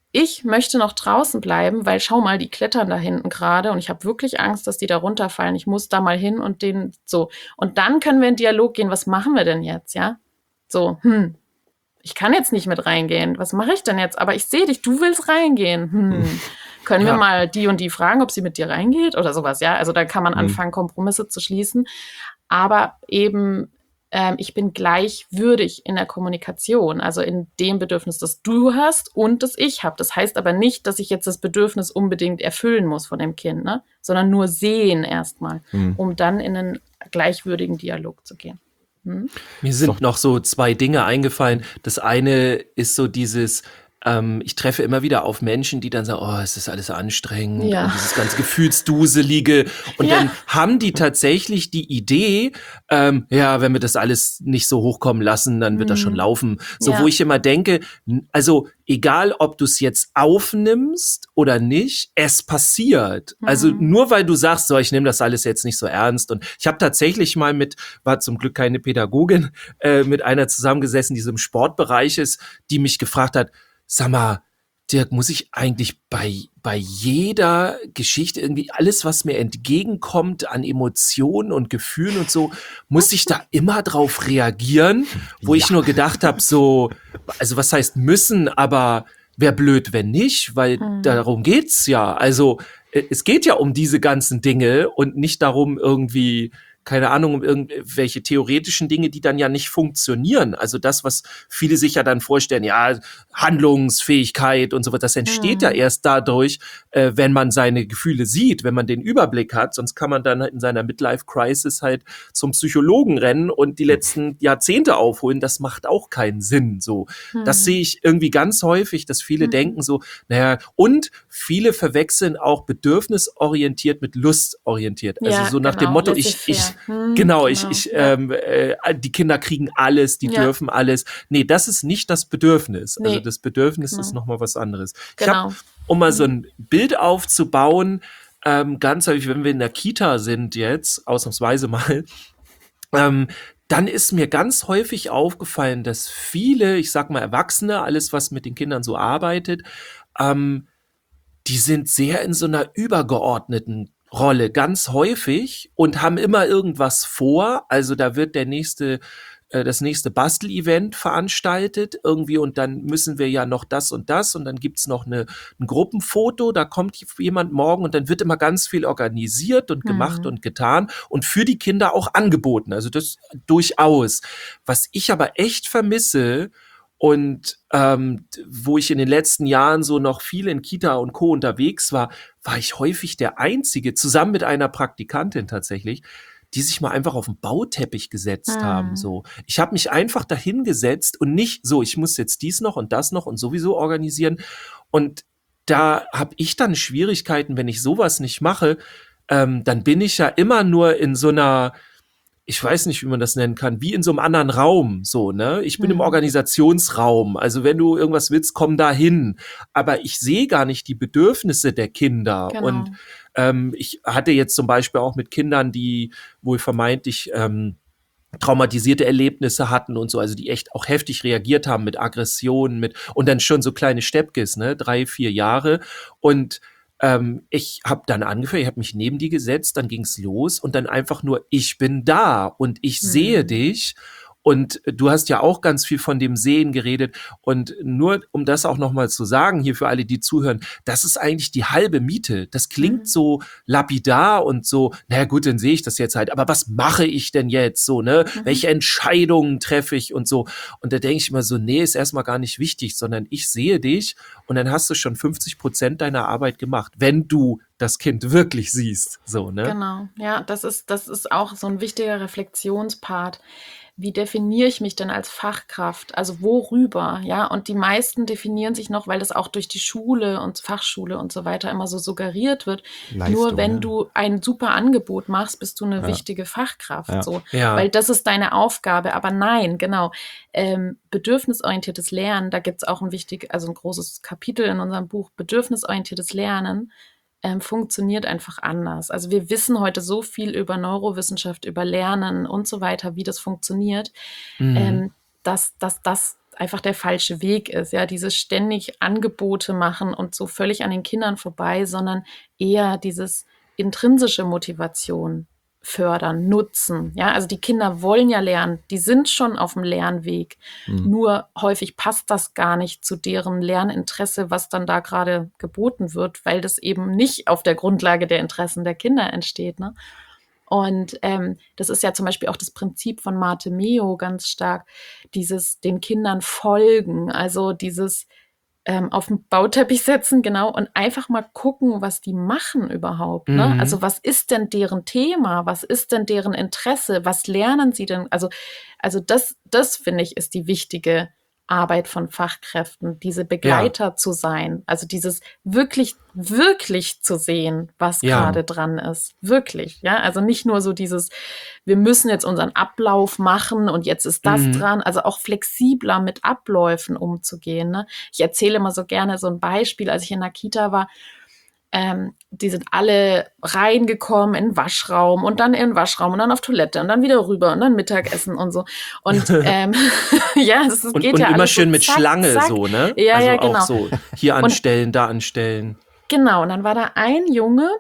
ich möchte noch draußen bleiben, weil schau mal, die klettern da hinten gerade und ich habe wirklich Angst, dass die da runterfallen. Ich muss da mal hin und den so. Und dann können wir in Dialog gehen, was machen wir denn jetzt, ja? So, hm, ich kann jetzt nicht mit reingehen. Was mache ich denn jetzt? Aber ich sehe dich, du willst reingehen. Hm. Können wir Ja. mal die und die fragen, ob sie mit dir reingeht oder sowas, ja? Also da kann man Mhm. anfangen, Kompromisse zu schließen. Aber eben, ähm, ich bin gleichwürdig in der Kommunikation, also in dem Bedürfnis, das du hast und das ich habe. Das heißt aber nicht, dass ich jetzt das Bedürfnis unbedingt erfüllen muss von dem Kind, ne? Sondern nur sehen erstmal, Mhm. um dann in einen gleichwürdigen Dialog zu gehen. Hm? Mir sind Doch. noch so zwei Dinge eingefallen. Das eine ist so dieses, ähm, ich treffe immer wieder auf Menschen, die dann sagen, oh, es ist alles anstrengend Ja. und dieses ganz Gefühlsduselige. Und Ja. dann haben die tatsächlich die Idee, ähm, ja, wenn wir das alles nicht so hochkommen lassen, dann wird das schon Mhm. laufen. So, Ja. wo ich immer denke, n- also egal, ob du es jetzt aufnimmst oder nicht, es passiert. Also Mhm. nur weil du sagst, so, ich nehme das alles jetzt nicht so ernst. Und ich habe tatsächlich mal mit, war zum Glück keine Pädagogin, äh, mit einer zusammengesessen, die so im Sportbereich ist, die mich gefragt hat, sag mal, Dirk, muss ich eigentlich bei, bei jeder Geschichte irgendwie alles, was mir entgegenkommt an Emotionen und Gefühlen und so, muss ich da immer drauf reagieren? Wo ich Ja. nur gedacht habe, so, also was heißt müssen, aber wäre blöd, wenn nicht, weil Mhm. darum geht's ja. Also äh, es geht ja um diese ganzen Dinge und nicht darum irgendwie, keine Ahnung, um irgendwelche theoretischen Dinge, die dann ja nicht funktionieren. Also das, was viele sich ja dann vorstellen, ja, Handlungsfähigkeit und so weiter, das entsteht Mhm. ja erst dadurch, äh, wenn man seine Gefühle sieht, wenn man den Überblick hat. Sonst kann man dann in seiner Midlife-Crisis halt zum Psychologen rennen und die letzten Jahrzehnte aufholen. Das macht auch keinen Sinn. So, das Mhm. sehe ich irgendwie ganz häufig, dass viele Mhm. denken so, naja, und viele verwechseln auch bedürfnisorientiert mit lustorientiert. Also Ja, so nach dem genau, Motto, ich, ich, laissez-faire. Hm, genau, ich, genau, ich, ja. ähm, äh, die Kinder kriegen alles, die Ja. dürfen alles. Nee, das ist nicht das Bedürfnis. Also Nee, das Bedürfnis genau. ist nochmal was anderes. Ich habe, Genau. um mal so ein Bild aufzubauen, ähm, ganz häufig, wenn wir in der Kita sind jetzt, ausnahmsweise mal, ähm, dann ist mir ganz häufig aufgefallen, dass viele, ich sag mal Erwachsene, alles was mit den Kindern so arbeitet, ähm, die sind sehr in so einer übergeordneten Rolle, ganz häufig und haben immer irgendwas vor. Also da wird der nächste, äh, das nächste Bastelevent veranstaltet irgendwie und dann müssen wir ja noch das und das und dann gibt's noch eine, ein Gruppenfoto, da kommt jemand morgen und dann wird immer ganz viel organisiert und gemacht Mhm. und getan und für die Kinder auch angeboten. Also das durchaus. Was ich aber echt vermisse, und ähm, wo ich in den letzten Jahren so noch viel in Kita und Co. unterwegs war, war ich häufig der Einzige, zusammen mit einer Praktikantin tatsächlich, die sich mal einfach auf den Bauteppich gesetzt Mhm. haben. So, ich habe mich einfach dahin gesetzt und nicht so, ich muss jetzt dies noch und das noch und sowieso organisieren. Und da habe ich dann Schwierigkeiten, wenn ich sowas nicht mache, ähm, dann bin ich ja immer nur in so einer, ich weiß nicht, wie man das nennen kann, wie in so einem anderen Raum, so, ne? Ich bin im Mhm. Organisationsraum. Also wenn du irgendwas willst, komm da hin. Aber ich sehe gar nicht die Bedürfnisse der Kinder. Genau. Und ähm, ich hatte jetzt zum Beispiel auch mit Kindern, die wohl vermeintlich ähm, traumatisierte Erlebnisse hatten und so, also die echt auch heftig reagiert haben mit Aggressionen, mit und dann schon so kleine Steppkes, ne, drei, vier Jahre. Und ähm, ich habe dann angefangen, ich habe mich neben die gesetzt, dann ging's los und dann einfach nur, ich bin da und ich sehe Mhm. dich. Und du hast ja auch ganz viel von dem Sehen geredet. Und nur um das auch nochmal zu sagen, hier für alle, die zuhören, das ist eigentlich die halbe Miete. Das klingt Mhm. so lapidar und so, naja gut, dann sehe ich das jetzt halt. Aber was mache ich denn jetzt so, ne? Mhm. Welche Entscheidungen treffe ich und so? Und da denke ich immer so, nee, ist erstmal gar nicht wichtig, sondern ich sehe dich und dann hast du schon fünfzig Prozent deiner Arbeit gemacht, wenn du das Kind wirklich siehst, so, ne? Genau, ja, das ist, das ist auch so ein wichtiger Reflexionspart. Wie definiere ich mich denn als Fachkraft? Also worüber? Ja, und die meisten definieren sich noch, weil das auch durch die Schule und Fachschule und so weiter immer so suggeriert wird. Leistung, Nur wenn ja. du ein super Angebot machst, bist du eine Ja. wichtige Fachkraft. Ja. So, Ja. weil das ist deine Aufgabe. Aber nein, genau. Ähm, bedürfnisorientiertes Lernen, da gibt es auch ein wichtig, also ein großes Kapitel in unserem Buch, bedürfnisorientiertes Lernen. Ähm, funktioniert einfach anders. Also wir wissen heute so viel über Neurowissenschaft, über Lernen und so weiter, wie das funktioniert, Mhm. ähm, dass, dass das einfach der falsche Weg ist, ja, dieses ständig Angebote machen und so völlig an den Kindern vorbei, sondern eher dieses intrinsische Motivation fördern, nutzen. Ja, also die Kinder wollen ja lernen, die sind schon auf dem Lernweg. Mhm. Nur häufig passt das gar nicht zu deren Lerninteresse, was dann da gerade geboten wird, weil das eben nicht auf der Grundlage der Interessen der Kinder entsteht. Ne? Und ähm, das ist ja zum Beispiel auch das Prinzip von Marte Meo ganz stark, dieses den Kindern folgen, also dieses ähm, auf den Bauteppich setzen, genau, und einfach mal gucken, was die machen überhaupt. Ne? Mhm. Also was ist denn deren Thema? Was ist denn deren Interesse? Was lernen sie denn? Also, also das, das finde ich, ist die wichtige Arbeit von Fachkräften, diese Begleiter ja. zu sein, also dieses wirklich, wirklich zu sehen, was ja. gerade dran ist, wirklich, ja, also nicht nur so dieses, wir müssen jetzt unseren Ablauf machen und jetzt ist das mhm. dran, also auch flexibler mit Abläufen umzugehen, ne? Ich erzähle immer so gerne so ein Beispiel, als ich in der Kita war, Ähm, die sind alle reingekommen in den Waschraum und dann in den Waschraum und dann auf Toilette und dann wieder rüber und dann Mittagessen und so. Und ähm, ja, es geht und, ja und alles immer schön so mit zack, Schlange zack. so, ne? Ja, also ja, genau. auch so hier anstellen, und, da anstellen. Genau, und dann war da ein Junge,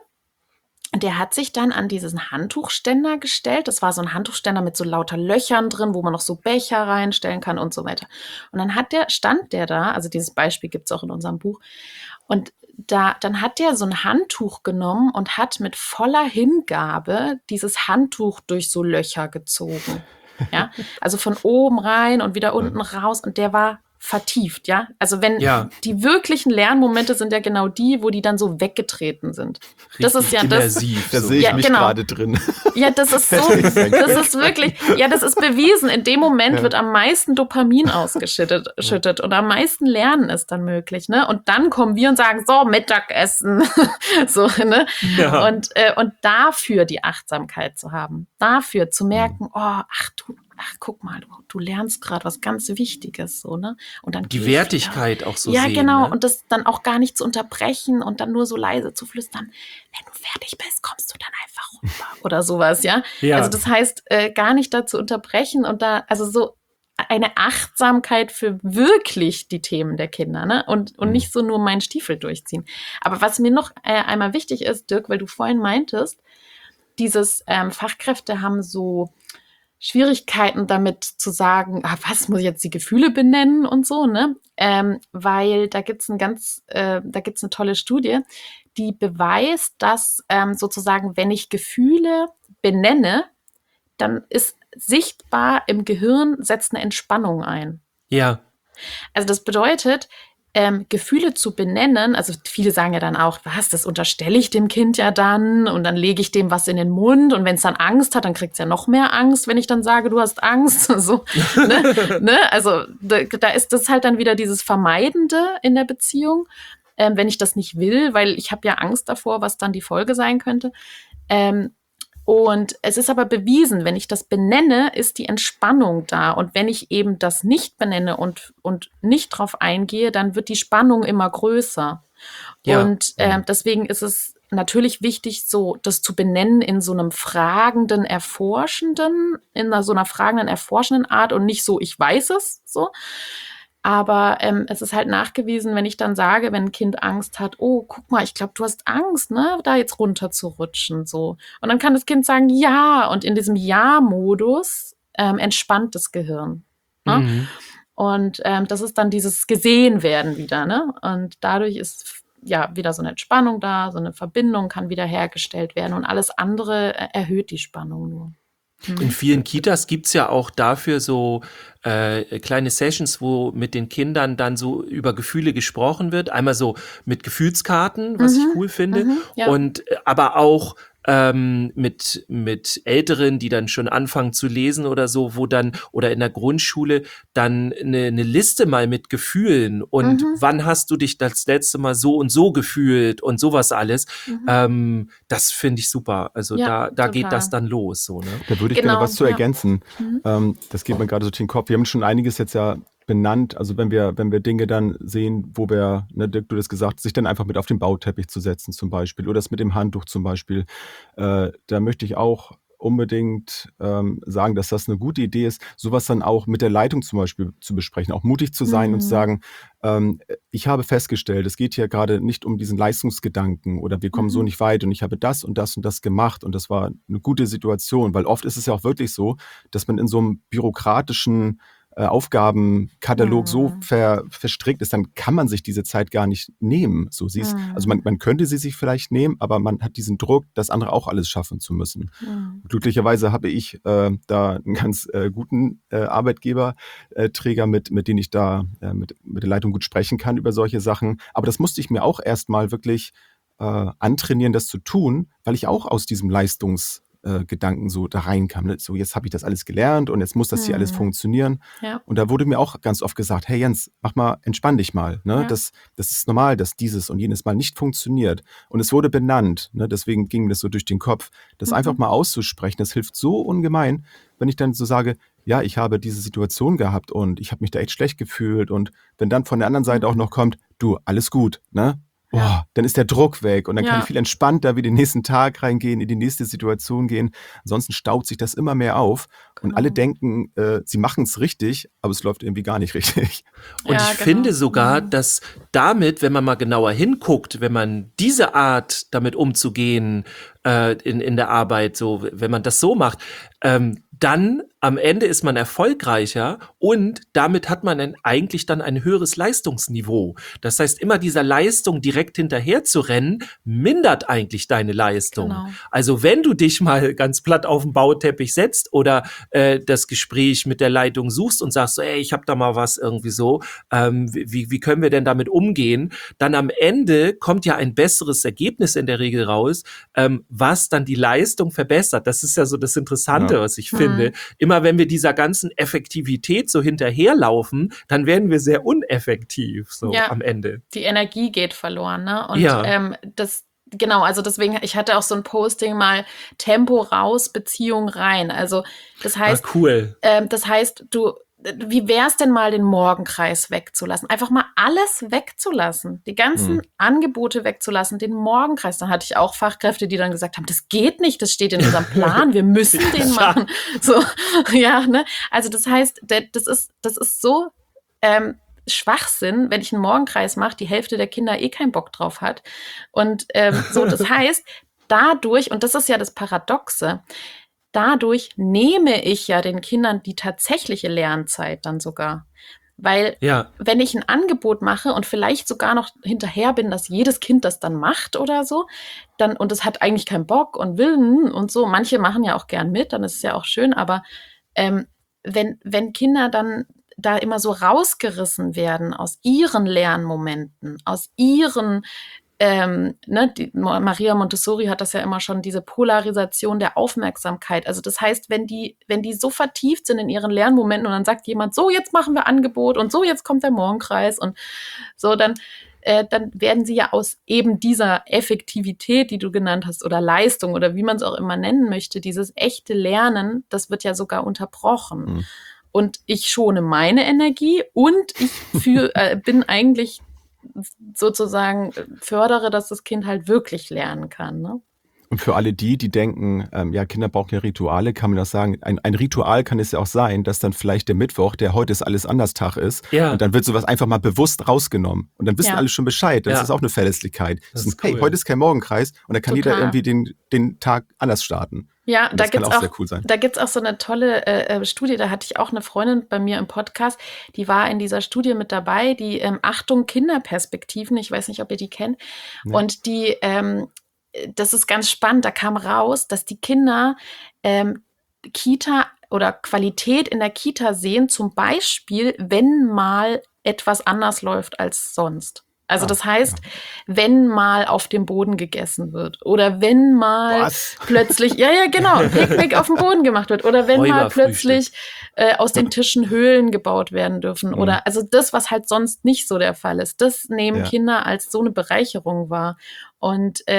der hat sich dann an diesen Handtuchständer gestellt. Das war so ein Handtuchständer mit so lauter Löchern drin, wo man noch so Becher reinstellen kann und so weiter. Und dann hat der, stand der da, also dieses Beispiel gibt's auch in unserem Buch, und da, dann hat der so ein Handtuch genommen und hat mit voller Hingabe dieses Handtuch durch so Löcher gezogen. Ja, also von oben rein und wieder unten raus, und der war vertieft, ja. Also wenn ja. die wirklichen Lernmomente sind ja genau die, wo die dann so weggetreten sind. Richtig das ist ja immersiv, das. Da sehe ich ja, mich genau. gerade drin. Ja, das ist so, das ist wirklich, ja, das ist bewiesen. In dem Moment ja. wird am meisten Dopamin ausgeschüttet schüttet, und am meisten Lernen ist dann möglich, ne? Und dann kommen wir und sagen, so, Mittagessen. so, ne? Ja. Und, äh, und dafür die Achtsamkeit zu haben, dafür zu merken, oh, ach du, ach, guck mal, du, du lernst gerade was ganz Wichtiges, so, ne? Und dann die Wertigkeit auch so ja, sehen. Ja, genau. Ne? Und das dann auch gar nicht zu unterbrechen und dann nur so leise zu flüstern, wenn du fertig bist, kommst du dann einfach rüber oder sowas, ja? ja. Also das heißt, äh, gar nicht da zu unterbrechen und da, also so eine Achtsamkeit für wirklich die Themen der Kinder, ne? Und, und mhm. nicht so nur meinen Stiefel durchziehen. Aber was mir noch äh, einmal wichtig ist, Dirk, weil du vorhin meintest, dieses ähm, Fachkräfte haben so Schwierigkeiten damit zu sagen, ah, was muss ich jetzt die Gefühle benennen und so, ne? Ähm, weil da gibt's ein ganz, äh, da gibt's eine tolle Studie, die beweist, dass ähm, sozusagen, wenn ich Gefühle benenne, dann ist sichtbar im Gehirn, setzt eine Entspannung ein. Ja. Also das bedeutet, Ähm, Gefühle zu benennen, also viele sagen ja dann auch, was, das unterstelle ich dem Kind ja dann und dann lege ich dem was in den Mund und wenn es dann Angst hat, dann kriegt es ja noch mehr Angst, wenn ich dann sage, du hast Angst. so, ne? ne? Also da, da ist das halt dann wieder dieses Vermeidende in der Beziehung, ähm, wenn ich das nicht will, weil ich habe ja Angst davor, was dann die Folge sein könnte. Ähm, Und es ist aber bewiesen, wenn ich das benenne, ist die Entspannung da. Und wenn ich eben das nicht benenne und, und nicht drauf eingehe, dann wird die Spannung immer größer. Ja. Und äh, deswegen ist es natürlich wichtig, so das zu benennen in so einem fragenden, erforschenden, in einer, so einer fragenden, erforschenden Art und nicht so, ich weiß es, so. Aber ähm, es ist halt nachgewiesen, wenn ich dann sage, wenn ein Kind Angst hat, oh, guck mal, ich glaube, du hast Angst, ne, da jetzt runter zu rutschen, so. Und dann kann das Kind sagen, ja. Und in diesem Ja-Modus ähm, entspannt das Gehirn. Ne? Mhm. Und ähm, das ist dann dieses Gesehen-Werden wieder, ne? Und dadurch ist ja wieder so eine Entspannung da, so eine Verbindung kann wieder hergestellt werden und alles andere erhöht die Spannung nur. In vielen Kitas gibt's ja auch dafür so äh, kleine Sessions, wo mit den Kindern dann so über Gefühle gesprochen wird. Einmal so mit Gefühlskarten, was mhm. ich cool finde. Mhm, ja. Und aber auch ähm, mit mit Älteren, die dann schon anfangen zu lesen oder so, wo dann, oder in der Grundschule, dann eine, eine Liste mal mit Gefühlen und mhm. wann hast du dich das letzte Mal so und so gefühlt und sowas alles. Mhm. Ähm, das finde ich super. Also ja, da, da geht das dann los. So, ne? Da würde ich genau, gerne was zu ja. ergänzen. Mhm. Ähm, das geht mir gerade so durch den Kopf. Wir haben schon einiges jetzt ja benannt, also wenn wir, wenn wir Dinge dann sehen, wo wir, ne, Dirk, du das gesagt, sich dann einfach mit auf den Bauteppich zu setzen zum Beispiel oder das mit dem Handtuch zum Beispiel, äh, da möchte ich auch unbedingt ähm, sagen, dass das eine gute Idee ist, sowas dann auch mit der Leitung zum Beispiel zu besprechen, auch mutig zu sein Mhm. und zu sagen, ähm, ich habe festgestellt, es geht hier gerade nicht um diesen Leistungsgedanken oder wir kommen so Mhm. nicht weit und ich habe das und das und das gemacht und das war eine gute Situation, weil oft ist es ja auch wirklich so, dass man in so einem bürokratischen äh, Aufgabenkatalog so Mhm. ver, verstrickt ist, dann kann man sich diese Zeit gar nicht nehmen. So siehst, also man, Mhm. man könnte sie sich vielleicht nehmen, aber man hat diesen Druck, das andere auch alles schaffen zu müssen. Mhm. Glücklicherweise habe ich äh, da einen ganz äh, guten äh, Arbeitgeberträger, mit, mit dem ich da äh, mit, mit der Leitung gut sprechen kann über solche Sachen. Aber das musste ich mir auch erstmal wirklich äh, antrainieren, das zu tun, weil ich auch aus diesem Leistungs äh, Gedanken so da reinkam. Ne? So, jetzt habe ich das alles gelernt und jetzt muss das hier alles Mhm. funktionieren. Ja, Und da wurde mir auch ganz oft gesagt, hey Jens, mach mal, entspann dich mal. Ne? ja. Das, das ist normal, dass dieses und jenes mal nicht funktioniert. Und es wurde benannt. Ne? Deswegen ging mir das so durch den Kopf. Das einfach Mhm. mal auszusprechen, das hilft so ungemein, wenn ich dann so sage, ja, ich habe diese Situation gehabt und ich habe mich da echt schlecht gefühlt. Und wenn dann von der anderen Seite auch Mhm. noch kommt, du, alles gut, ne? Ja, Oh, dann ist der Druck weg und dann kann ich ja, viel entspannter wieder in den nächsten Tag reingehen, in die nächste Situation gehen. Ansonsten staut sich das immer mehr auf und alle genau. denken, äh, sie machen es richtig, aber es läuft irgendwie gar nicht richtig. Und Ja, ich finde genau. sogar, Mhm. dass damit, wenn man mal genauer hinguckt, wenn man diese Art damit umzugehen äh, in, in der Arbeit, so wenn man das so macht, ähm, dann am Ende ist man erfolgreicher und damit hat man ein, eigentlich dann ein höheres Leistungsniveau. Das heißt, immer dieser Leistung direkt hinterher zu rennen, mindert eigentlich deine Leistung. Genau. Also wenn du dich mal ganz platt auf den Bauteppich setzt oder äh, das Gespräch mit der Leitung suchst und sagst so, ey, ich habe da mal was irgendwie so, ähm, wie, wie können wir denn damit umgehen? Dann am Ende kommt ja ein besseres Ergebnis in der Regel raus, ähm, was dann die Leistung verbessert. Das ist ja so das Interessante, Ja. was ich finde. Mhm. Immer wenn wir dieser ganzen Effektivität so hinterherlaufen, dann werden wir sehr uneffektiv so Ja, am Ende. die Energie geht verloren, ne? Und Ja, ähm, das, genau, also deswegen, ich hatte auch so ein Posting mal Tempo raus, Beziehung rein. Also das ah, heißt, cool. ähm, das heißt, du, wie wär's denn mal, den Morgenkreis wegzulassen? Einfach mal alles wegzulassen, die ganzen Hm. Angebote wegzulassen, den Morgenkreis. Dann hatte ich auch Fachkräfte, die dann gesagt haben, das geht nicht, das steht in unserem Plan, wir müssen den Ja. machen. So, ja, ne? Also das heißt, der- das ist, das ist so ähm, Schwachsinn, wenn ich einen Morgenkreis mache, die Hälfte der Kinder eh keinen Bock drauf hat. Und ähm, so, das heißt, dadurch, und das ist ja das Paradoxe, dadurch nehme ich ja den Kindern die tatsächliche Lernzeit dann sogar. Weil Ja, wenn ich ein Angebot mache und vielleicht sogar noch hinterher bin, dass jedes Kind das dann macht oder so, dann, und es hat eigentlich keinen Bock und will und so, manche machen ja auch gern mit, dann ist es ja auch schön, aber ähm, wenn, wenn Kinder dann da immer so rausgerissen werden aus ihren Lernmomenten, aus ihren ähm, ne, die, Maria Montessori hat das ja immer schon, diese Polarisation der Aufmerksamkeit. Also das heißt, wenn die, wenn die so vertieft sind in ihren Lernmomenten und dann sagt jemand, so, jetzt machen wir Angebot und so, jetzt kommt der Morgenkreis und so, dann, äh, dann werden sie ja aus eben dieser Effektivität, die du genannt hast, oder Leistung oder wie man es auch immer nennen möchte, dieses echte Lernen, das wird ja sogar unterbrochen. Hm. Und ich schone meine Energie und ich für, äh, bin eigentlich sozusagen fördere, dass das Kind halt wirklich lernen kann. Ne? Und für alle die, die denken, ähm, ja, Kinder brauchen ja Rituale, kann man das sagen. Ein, ein Ritual kann es ja auch sein, dass dann vielleicht der Mittwoch, der heute ist alles anders Tag ist, ja, und dann wird sowas einfach mal bewusst rausgenommen. Und dann wissen Ja. alle schon Bescheid. Das Ja. ist auch eine Verlässlichkeit. Das Das ist, ist hey, cool. heute ist kein Morgenkreis und dann kann jeder Total. irgendwie den, den Tag anders starten. Ja, Und da das kann gibt's auch auch, sehr cool sein. da gibt's auch so eine tolle äh, Studie, da hatte ich auch eine Freundin bei mir im Podcast, die war in dieser Studie mit dabei, die ähm, Achtung Kinderperspektiven, ich weiß nicht, ob ihr die kennt, Nee. und die, ähm, das ist ganz spannend, da kam raus, dass die Kinder ähm, Kita oder Qualität in der Kita sehen, zum Beispiel, wenn mal etwas anders läuft als sonst. Also Ah, das heißt, wenn mal auf dem Boden gegessen wird oder wenn mal Was? plötzlich, ja, ja, genau, Picknick auf dem Boden gemacht wird oder wenn mal Räuberfrühstück. plötzlich äh, aus den Tischen Höhlen gebaut werden dürfen Mhm. oder also das, was halt sonst nicht so der Fall ist, das nehmen Ja. Kinder als so eine Bereicherung wahr. Und ähm,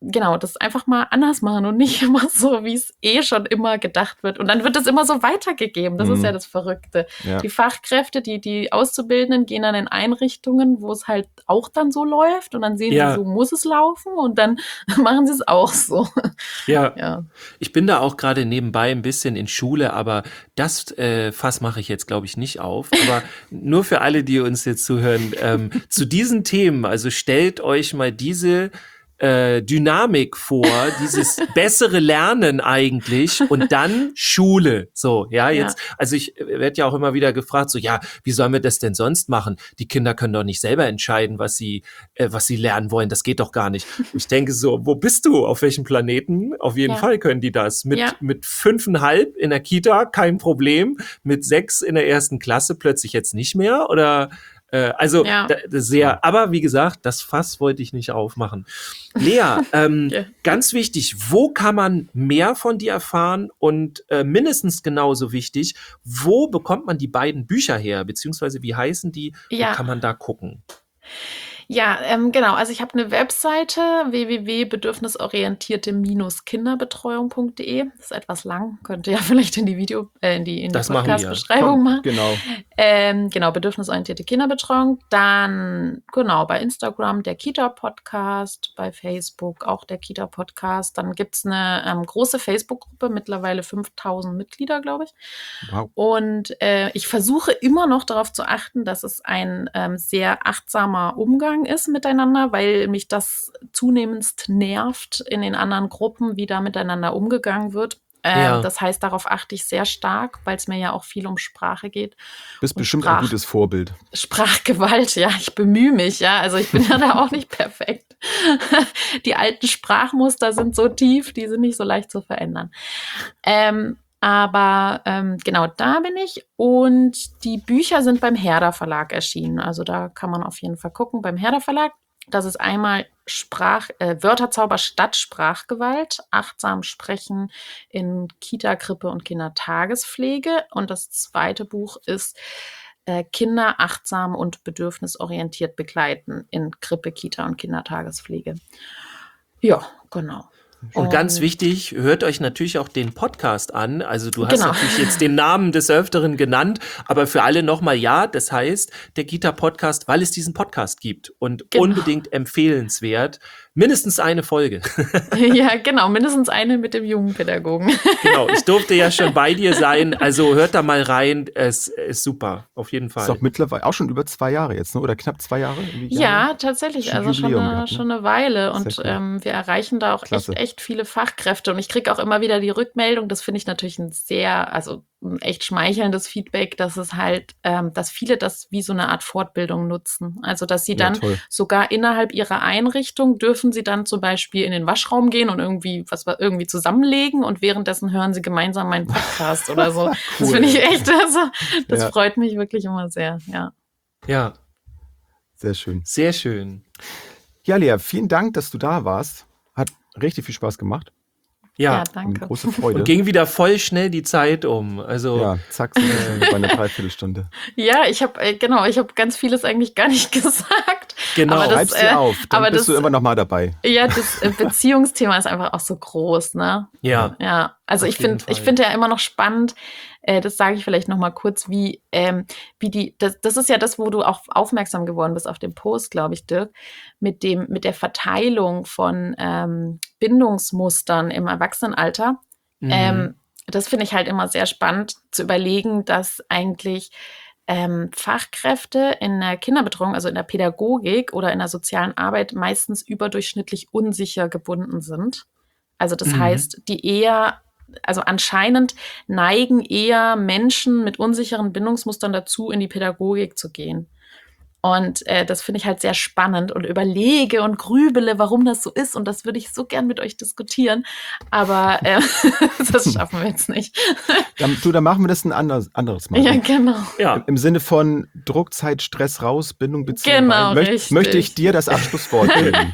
genau, das einfach mal anders machen und nicht immer so, wie es eh schon immer gedacht wird. Und dann wird das immer so weitergegeben. Das Mhm. ist ja das Verrückte. Ja. Die Fachkräfte, die, die Auszubildenden gehen dann in Einrichtungen, wo es halt auch dann so läuft und dann sehen Ja. sie, so muss es laufen und dann machen sie es auch so. Ja. Ja. Ich bin da auch gerade nebenbei ein bisschen in Schule, aber das äh, Fass mache ich jetzt, glaube ich, nicht auf. Aber nur für alle, die uns jetzt zuhören, ähm, zu diesen Themen, also stellt euch mal diese äh, Dynamik vor, dieses bessere Lernen eigentlich und dann Schule. So, ja, jetzt, also ich werde ja auch immer wieder gefragt, so, ja, wie sollen wir das denn sonst machen? Die Kinder können doch nicht selber entscheiden, was sie, äh, was sie lernen wollen. Das geht doch gar nicht. Ich denke so, wo bist du? Auf welchem Planeten? Auf jeden Ja. Fall können die das. Mit, Ja. mit fünfeinhalb in der Kita, kein Problem. Mit sechs in der ersten Klasse plötzlich jetzt nicht mehr? Oder äh, also Ja. da, sehr, aber wie gesagt, das Fass wollte ich nicht aufmachen. Lea, ähm, Ja. ganz wichtig, wo kann man mehr von dir erfahren? Und äh, mindestens genauso wichtig, wo bekommt man die beiden Bücher her? Beziehungsweise wie heißen die? Ja. Wo kann man da gucken? Ja, ähm, genau. Also ich habe eine Webseite w w w punkt bedürfnisorientierte Kinderbetreuung punkt d e. Das ist etwas lang, könnt ihr ja vielleicht in die Video, äh, in die, in die Das machen wir. Podcast-Beschreibung machen. Genau. Ähm, genau, bedürfnisorientierte Kinderbetreuung. Dann, genau, bei Instagram der Kita-Podcast, bei Facebook auch der Kita-Podcast. Dann gibt's eine ähm, große Facebook-Gruppe, mittlerweile fünftausend Mitglieder, glaube ich. Wow. Und äh, ich versuche immer noch darauf zu achten, dass es ein ähm, sehr achtsamer Umgang ist miteinander, weil mich das zunehmendst nervt in den anderen Gruppen, wie da miteinander umgegangen wird. Ähm, Ja. Das heißt, darauf achte ich sehr stark, weil es mir ja auch viel um Sprache geht. Bist Und bestimmt Sprach- ein gutes Vorbild. Sprachgewalt, ja, ich bemühe mich, ja. Also ich bin ja da auch nicht perfekt. Die alten Sprachmuster sind so tief, die sind nicht so leicht zu verändern. Ähm, aber ähm, genau, da bin ich. Und die Bücher sind beim Herder Verlag erschienen. Also da kann man auf jeden Fall gucken. Beim Herder Verlag, das ist einmal Sprach, äh, Wörterzauber statt Sprachgewalt, achtsam sprechen in Kita, Krippe und Kindertagespflege. Und das zweite Buch ist äh, Kinder achtsam und bedürfnisorientiert begleiten in Krippe, Kita und Kindertagespflege. Ja, genau. Und ganz wichtig, hört euch natürlich auch den Podcast an. Also du hast Genau. natürlich jetzt den Namen des Öfteren genannt, aber für alle nochmal ja, das heißt, der Kita-Podcast, weil es diesen Podcast gibt und Genau. unbedingt empfehlenswert, mindestens eine Folge. Ja, genau, mindestens eine mit dem jungen Pädagogen. Genau, ich durfte ja schon bei dir sein, also hört da mal rein, es ist super, auf jeden Fall. Ist doch mittlerweile auch schon über zwei Jahre jetzt, ne? Oder knapp zwei Jahre? Irgendwie Ja, Jahre? tatsächlich, Schon also schon Jubiläum eine, gehabt, ne? schon eine Weile. Und Sehr cool. ähm, wir erreichen da auch echt, Klasse. echt viele Fachkräfte. Und ich kriege auch immer wieder die Rückmeldung, das finde ich natürlich ein sehr, also ein echt schmeichelndes Feedback, dass es halt, ähm, dass viele das wie so eine Art Fortbildung nutzen. Also, dass sie Ja, dann toll. sogar innerhalb ihrer Einrichtung dürfen sie dann zum Beispiel in den Waschraum gehen und irgendwie was irgendwie zusammenlegen und währenddessen hören sie gemeinsam meinen Podcast oder so. Das Cool. finde ich echt, also, das Ja. freut mich wirklich immer sehr, ja. Ja, Sehr schön. sehr schön. Ja, Lea, vielen Dank, dass du da warst. Hat richtig viel Spaß gemacht. Ja, Ja, danke. Große Freude. und ging wieder voll schnell die Zeit um. Also ja, zack, sind wir schon bei einer Dreiviertelstunde. Ja, ich habe äh, genau, ich habe ganz vieles eigentlich gar nicht gesagt. genau. aber das, Schreib's dir äh, auf, dann aber bist das- du immer noch mal dabei. Ja, das äh, Beziehungsthema ist einfach auch so groß, ne? ja, Ja, also Auf ich jeden finde, ich Fall. finde ja immer noch spannend, äh, das sage ich vielleicht noch mal kurz, wie, ähm, wie die, das, das ist ja das, wo du auch aufmerksam geworden bist auf dem Post, glaube ich, Dirk, mit dem, mit der Verteilung von ähm, Bindungsmustern im Erwachsenenalter. mhm. Ähm, das finde ich halt immer sehr spannend zu überlegen, dass eigentlich ähm, Fachkräfte in der Kinderbetreuung, also in der Pädagogik oder in der sozialen Arbeit meistens überdurchschnittlich unsicher gebunden sind. Also das Mhm. heißt, die eher, also anscheinend neigen eher Menschen mit unsicheren Bindungsmustern dazu, in die Pädagogik zu gehen. Und äh, das finde ich halt sehr spannend und überlege und grübele, warum das so ist. Und das würde ich so gern mit euch diskutieren. Aber äh, das schaffen wir jetzt nicht. Dann, du, dann machen wir das ein anderes, anderes Mal. Ja, genau. ja. Im Sinne von Druckzeit, Stress raus, Bindung, Beziehung Genau, rein, möcht, richtig. möchte ich dir das Abschlusswort geben.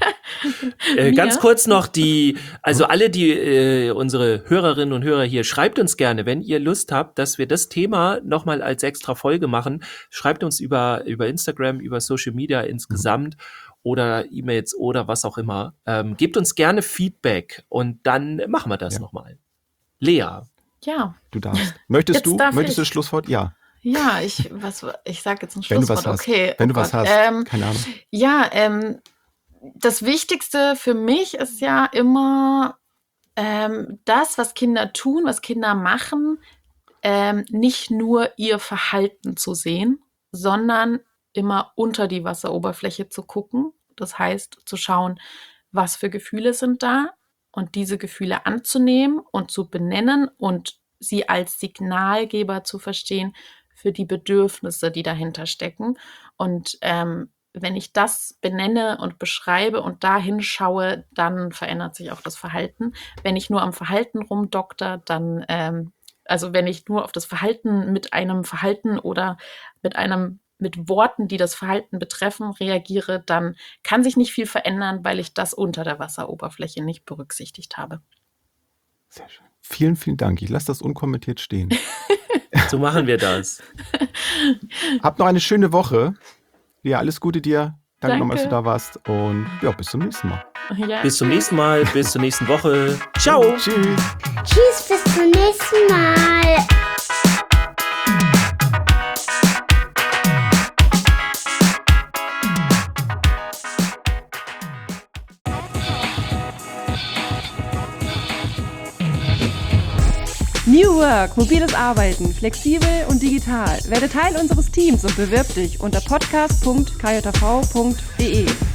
Äh, ganz Mir? kurz noch die, also alle die, äh, unsere Hörerinnen und Hörer hier, schreibt uns gerne, wenn ihr Lust habt, dass wir das Thema nochmal als extra Folge machen, schreibt uns über, über Instagram, über Social Media insgesamt oder E-Mails oder was auch immer. Ähm, gebt uns gerne Feedback und dann machen wir das Ja. nochmal. Lea. Ja. Du darfst. Möchtest Jetzt du, darf möchtest du ich. das Schlusswort? Ja. Ja, ich, was, ich sage jetzt ein Wenn du Schlusswort. was hast. Okay. Wenn oh du was Gott. hast. Ähm, Keine Ahnung. ja, ähm, das Wichtigste für mich ist ja immer ähm, das, was Kinder tun, was Kinder machen, ähm, nicht nur ihr Verhalten zu sehen, sondern immer unter die Wasseroberfläche zu gucken. Das heißt, zu schauen, was für Gefühle sind da und diese Gefühle anzunehmen und zu benennen und sie als Signalgeber zu verstehen für die Bedürfnisse, die dahinter stecken. Und ähm, wenn ich das benenne und beschreibe und da hinschaue, dann verändert sich auch das Verhalten. Wenn ich nur am Verhalten rumdokter, dann, ähm, also wenn ich nur auf das Verhalten mit einem Verhalten oder mit einem mit Worten, die das Verhalten betreffen, reagiere, dann kann sich nicht viel verändern, weil ich das unter der Wasseroberfläche nicht berücksichtigt habe. Sehr schön. Vielen, vielen Dank. Ich lasse das unkommentiert stehen. So machen wir das. Habt noch eine schöne Woche. Ja, alles Gute dir. Danke, Danke. nochmal, dass du da warst. Und ja, bis zum nächsten Mal. Ja. Bis zum nächsten Mal, bis zur nächsten Woche. Ciao. Tschüss. Tschüss, bis zum nächsten Mal. New Work, mobiles Arbeiten, flexibel und digital. Werde Teil unseres Teams und bewirb dich unter podcast punkt k j v punkt d e.